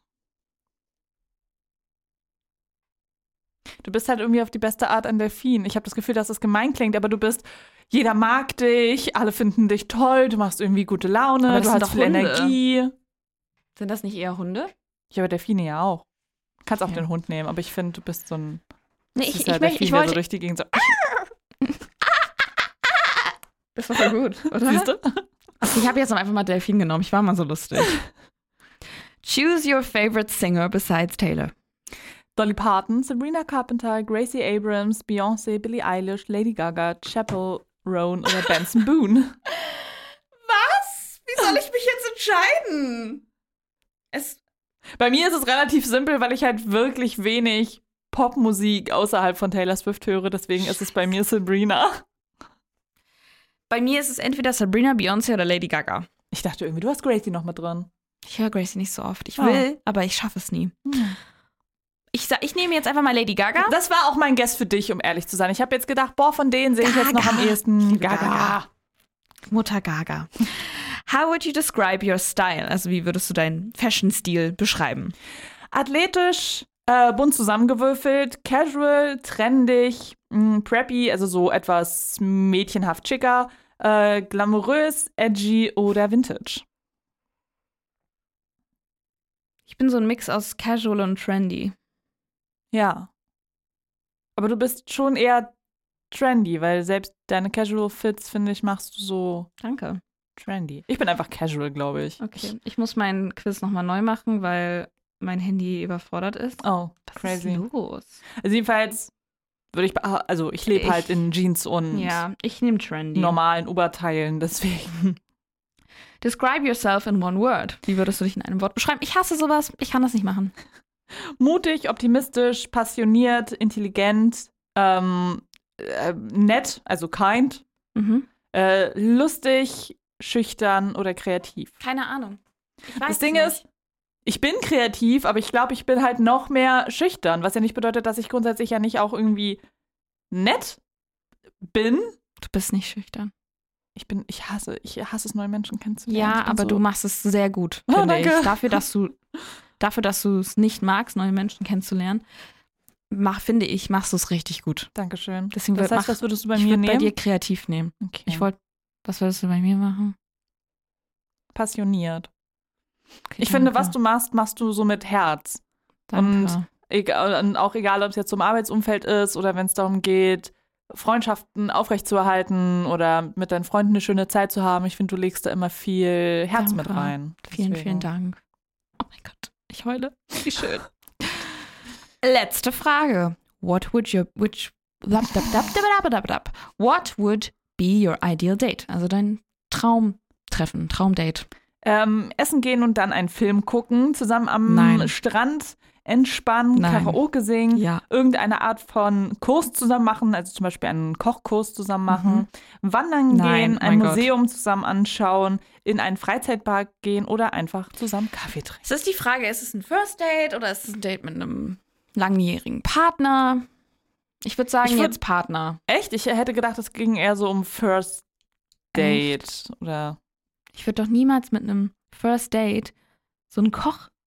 halt irgendwie auf die beste Art ein Delfin. Ich habe das Gefühl, dass es gemein klingt, aber du bist, jeder mag dich, alle finden dich toll, du machst irgendwie gute Laune, du hast viel Energie. Sind das nicht eher Hunde? Ja, aber Delfine ja auch. Du kannst auch den Hund nehmen, aber ich finde, du bist so ein ich wollte so durch die Gegend so. Das war voll gut, oder? Siehst du? Also ich habe jetzt einfach mal Delfin genommen. Ich war mal so lustig. Choose your favorite singer besides Taylor. Dolly Parton, Sabrina Carpenter, Gracie Abrams, Beyoncé, Billie Eilish, Lady Gaga, Chappell Roan oder Benson Boone. Was? Wie soll ich mich jetzt entscheiden? Bei mir ist es relativ simpel, weil ich halt wirklich wenig Popmusik außerhalb von Taylor Swift höre. Deswegen ist es bei mir Sabrina. Bei mir ist es entweder Sabrina, Beyoncé oder Lady Gaga. Ich dachte irgendwie, du hast Gracie noch mit drin. Ich höre Gracie nicht so oft. Ich will, aber ich schaffe es nie. Ich nehme jetzt einfach mal Lady Gaga. Das war auch mein Guess für dich, um ehrlich zu sein. Ich habe jetzt gedacht, von denen sehe ich jetzt noch am ehesten Gaga. Mutter Gaga. How would you describe your style? Also wie würdest du deinen Fashion-Stil beschreiben? Athletisch, bunt zusammengewürfelt, casual, trendig, preppy, also so etwas mädchenhaft schicker, glamourös, edgy oder vintage. Ich bin so ein Mix aus casual und trendy. Ja. Aber du bist schon eher trendy, weil selbst deine Casual Fits, finde ich, machst du so Danke. trendy. Ich bin einfach casual, glaube ich. Okay, ich muss meinen Quiz nochmal neu machen, weil mein Handy überfordert ist. Oh, was crazy. ist los? Also jedenfalls würde ich lebe halt in Jeans und ich nehme trendy. Normalen Oberteilen, deswegen. Describe yourself in one word. Wie würdest du dich in einem Wort beschreiben? Ich hasse sowas, ich kann das nicht machen. Mutig, optimistisch, passioniert, intelligent, nett, also kind, lustig, schüchtern oder kreativ. Keine Ahnung. Das Ding ist, ich bin kreativ, aber ich glaube, ich bin halt noch mehr schüchtern, was ja nicht bedeutet, dass ich grundsätzlich ja nicht auch irgendwie nett bin. Du bist nicht schüchtern. Ich hasse es, neue Menschen kennenzulernen. Ja, aber du machst es sehr gut, finde ich. Dafür, dass du es nicht magst, neue Menschen kennenzulernen, machst du es richtig gut. Dankeschön. Deswegen was würdest du bei mir nehmen? Ich würde bei dir kreativ nehmen. Okay. Was würdest du bei mir machen? Passioniert. Okay, ich finde, was du machst du so mit Herz. Danke. Und auch egal, ob es jetzt zum Arbeitsumfeld ist oder wenn es darum geht, Freundschaften aufrechtzuerhalten oder mit deinen Freunden eine schöne Zeit zu haben. Ich finde, du legst da immer viel Herz mit rein. Vielen Dank. Oh mein Gott, ich heule. Wie schön. Letzte Frage. What would be your ideal date? Also dein Traumtreffen, Traumdate. Essen gehen und dann einen Film gucken, zusammen am Strand entspannen, Karaoke singen, irgendeine Art von Kurs zusammen machen, also zum Beispiel einen Kochkurs zusammen machen, wandern gehen, ein Museum zusammen anschauen, in einen Freizeitpark gehen oder einfach zusammen Kaffee trinken. Es ist die Frage, ist es ein First Date oder ist es ein Date mit einem langjährigen Partner? Ich würde sagen, jetzt Partner. Echt? Ich hätte gedacht, es ging eher so um First Date. Oder? Ich würde doch niemals mit einem First Date so einen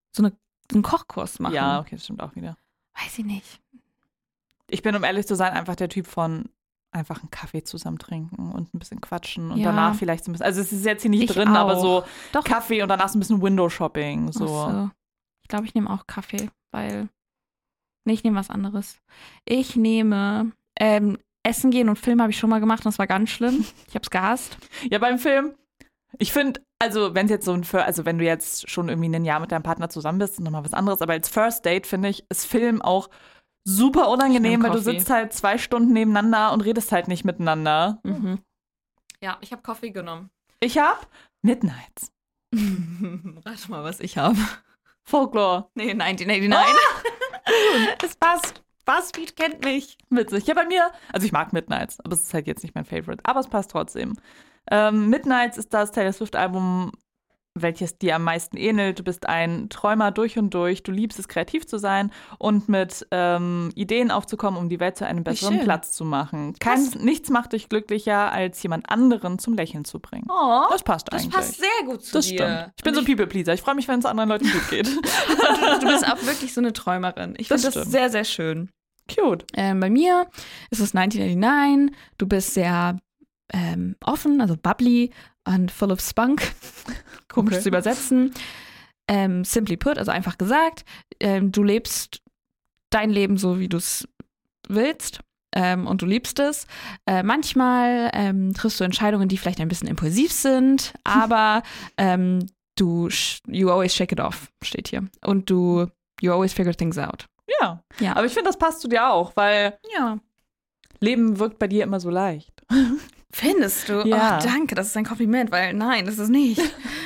Kochkurs machen. Ja, okay, das stimmt auch wieder. Weiß ich nicht. Ich bin, um ehrlich zu sein, einfach der Typ von einfach einen Kaffee zusammen trinken und ein bisschen quatschen und danach vielleicht so ein bisschen, also es ist jetzt hier nicht drin, aber so Kaffee und danach so ein bisschen Window-Shopping. So. Ich glaube, ich nehme auch Kaffee, weil ich nehme was anderes. Ich nehme Essen gehen und Film habe ich schon mal gemacht und das war ganz schlimm. Ich habe es gehasst. Ja, beim Film, ich finde, also wenn es jetzt wenn du jetzt schon irgendwie ein Jahr mit deinem Partner zusammen bist, ist nochmal was anderes, aber als First Date finde ich, ist Film auch super unangenehm, weil du sitzt halt 2 Stunden nebeneinander und redest halt nicht miteinander. Mhm. Ja, ich habe Kaffee genommen. Ich habe Midnights. Rate mal, was ich habe. Folklore. Nee, 1989. Es passt. BuzzFeed kennt mich. Witzig. Ja, bei mir, also ich mag Midnights, aber es ist halt jetzt nicht mein Favorite. Aber es passt trotzdem. Midnights ist das Taylor Swift-Album, welches dir am meisten ähnelt. Du bist ein Träumer durch und durch. Du liebst es, kreativ zu sein und mit Ideen aufzukommen, um die Welt zu einem besseren Platz zu machen. Nichts macht dich glücklicher, als jemand anderen zum Lächeln zu bringen. Oh, das passt eigentlich. Das passt sehr gut zu dir. Das stimmt. Ich bin so ein People-Pleaser. Ich freue mich, wenn es anderen Leuten gut geht. Du bist auch wirklich so eine Träumerin. Ich finde das sehr, sehr schön. Cute. Bei mir ist es 1989. Du bist sehr offen, also bubbly und full of spunk. Komisch zu übersetzen. Simply put, also einfach gesagt, du lebst dein Leben so, wie du es willst und du liebst es. Manchmal triffst du Entscheidungen, die vielleicht ein bisschen impulsiv sind, aber you always shake it off, steht hier. Und you always figure things out. Ja. Aber ich finde, das passt zu dir auch, weil Leben wirkt bei dir immer so leicht. Findest du? Ja. Oh, danke, das ist ein Kompliment, weil nein, das ist nicht.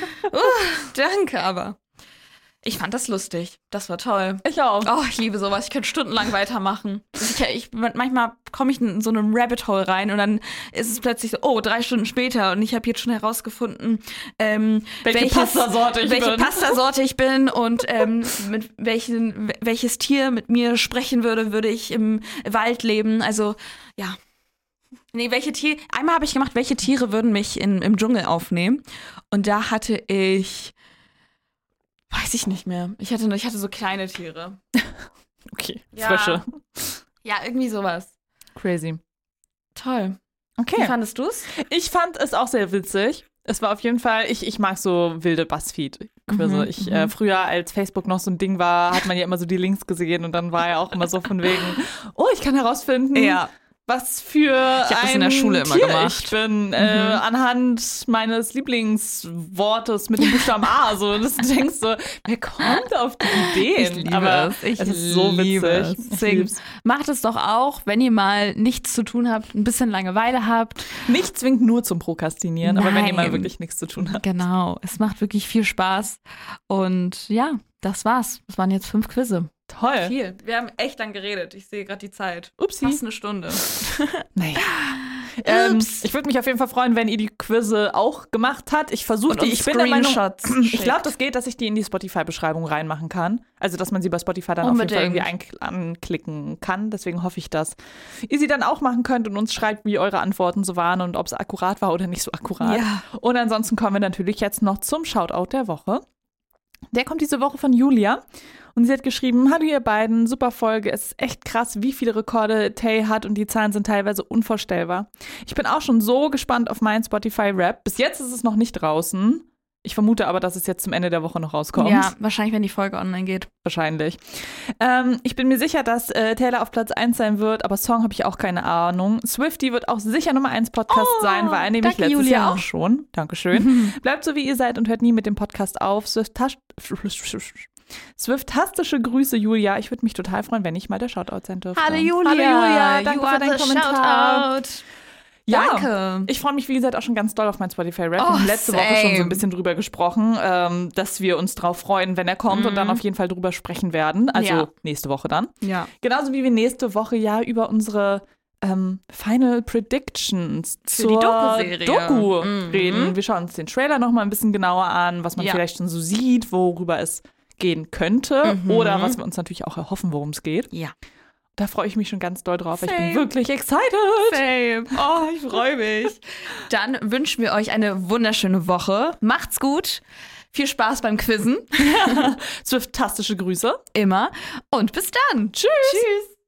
Danke, aber ich fand das lustig. Das war toll. Ich auch. Oh, ich liebe sowas. Ich könnte stundenlang weitermachen. Manchmal komme ich in so einem Rabbit Hole rein und dann ist es plötzlich so, 3 Stunden später und ich habe jetzt schon herausgefunden, welche Pastasorte ich bin und mit welches Tier mit mir sprechen würde ich im Wald leben. Also, ja. Nee, einmal habe ich gemacht, welche Tiere würden mich im Dschungel aufnehmen. Und da hatte ich, weiß ich nicht mehr. Ich hatte so kleine Tiere. Okay, Frösche. Ja, irgendwie sowas. Crazy. Toll. Okay. Wie fandest du es? Ich fand es auch sehr witzig. Es war auf jeden Fall, ich mag so wilde BuzzFeed-Quizze. Früher, als Facebook noch so ein Ding war, hat man ja immer so die Links gesehen und dann war ja auch immer so von wegen, ich kann herausfinden, was für ich das in der Schule immer Tier gemacht. Ich bin anhand meines Lieblingswortes mit dem Buchstaben A. So, dass du denkst so, wer kommt auf die Ideen? Ich liebe es. Es ist so witzig. Deswegen macht es doch auch, wenn ihr mal nichts zu tun habt, ein bisschen Langeweile habt. Nicht zwingend nur zum Prokrastinieren, aber wenn ihr mal wirklich nichts zu tun habt. Genau, es macht wirklich viel Spaß. Und ja, das war's. Das waren jetzt 5 Quizze. Toll. Viel. Wir haben echt lang geredet. Ich sehe gerade die Zeit. Upsi. Fast 1 Stunde. Naja. Ich würde mich auf jeden Fall freuen, wenn ihr die Quizze auch gemacht habt. Ich versuche die. Ich bin der Meinung, ich glaube, das geht, dass ich die in die Spotify-Beschreibung reinmachen kann. Also, dass man sie bei Spotify dann auf jeden Fall irgendwie anklicken kann. Deswegen hoffe ich, dass ihr sie dann auch machen könnt und uns schreibt, wie eure Antworten so waren und ob es akkurat war oder nicht so akkurat. Ja. Und ansonsten kommen wir natürlich jetzt noch zum Shoutout der Woche. Der kommt diese Woche von Julia. Und sie hat geschrieben, hallo ihr beiden, super Folge. Es ist echt krass, wie viele Rekorde Tay hat und die Zahlen sind teilweise unvorstellbar. Ich bin auch schon so gespannt auf meinen Spotify-Rap. Bis jetzt ist es noch nicht draußen. Ich vermute aber, dass es jetzt zum Ende der Woche noch rauskommt. Ja, wahrscheinlich, wenn die Folge online geht. Wahrscheinlich. Ich bin mir sicher, dass Taylor auf Platz 1 sein wird, aber Song habe ich auch keine Ahnung. Swiftie wird auch sicher Nummer 1 Podcast sein, war er nämlich letztes Jahr auch schon. Dankeschön. Bleibt so, wie ihr seid und hört nie mit dem Podcast auf. Swiftastische Grüße, Julia. Ich würde mich total freuen, wenn ich mal der Shoutout sein dürfte. Hallo Julia. Hallo Julia. Danke für deinen Kommentar. Shoutout. Ja, Danke. Ich freue mich, wie gesagt, auch schon ganz doll auf mein Spotify-Rap. Wir haben letzte Woche schon so ein bisschen drüber gesprochen, dass wir uns drauf freuen, wenn er kommt und dann auf jeden Fall drüber sprechen werden. Also nächste Woche dann. Ja. Genauso wie wir nächste Woche über unsere Final Predictions für die Doku reden. Wir schauen uns den Trailer noch mal ein bisschen genauer an, was man vielleicht schon so sieht, worüber es gehen könnte oder was wir uns natürlich auch erhoffen, worum es geht. Ja. Da freue ich mich schon ganz doll drauf. Same. Ich bin wirklich excited. Same. Oh, ich freue mich. Dann wünschen wir euch eine wunderschöne Woche. Macht's gut. Viel Spaß beim Quizzen. Swiftastische Grüße. Immer. Und bis dann. Tschüss. Tschüss.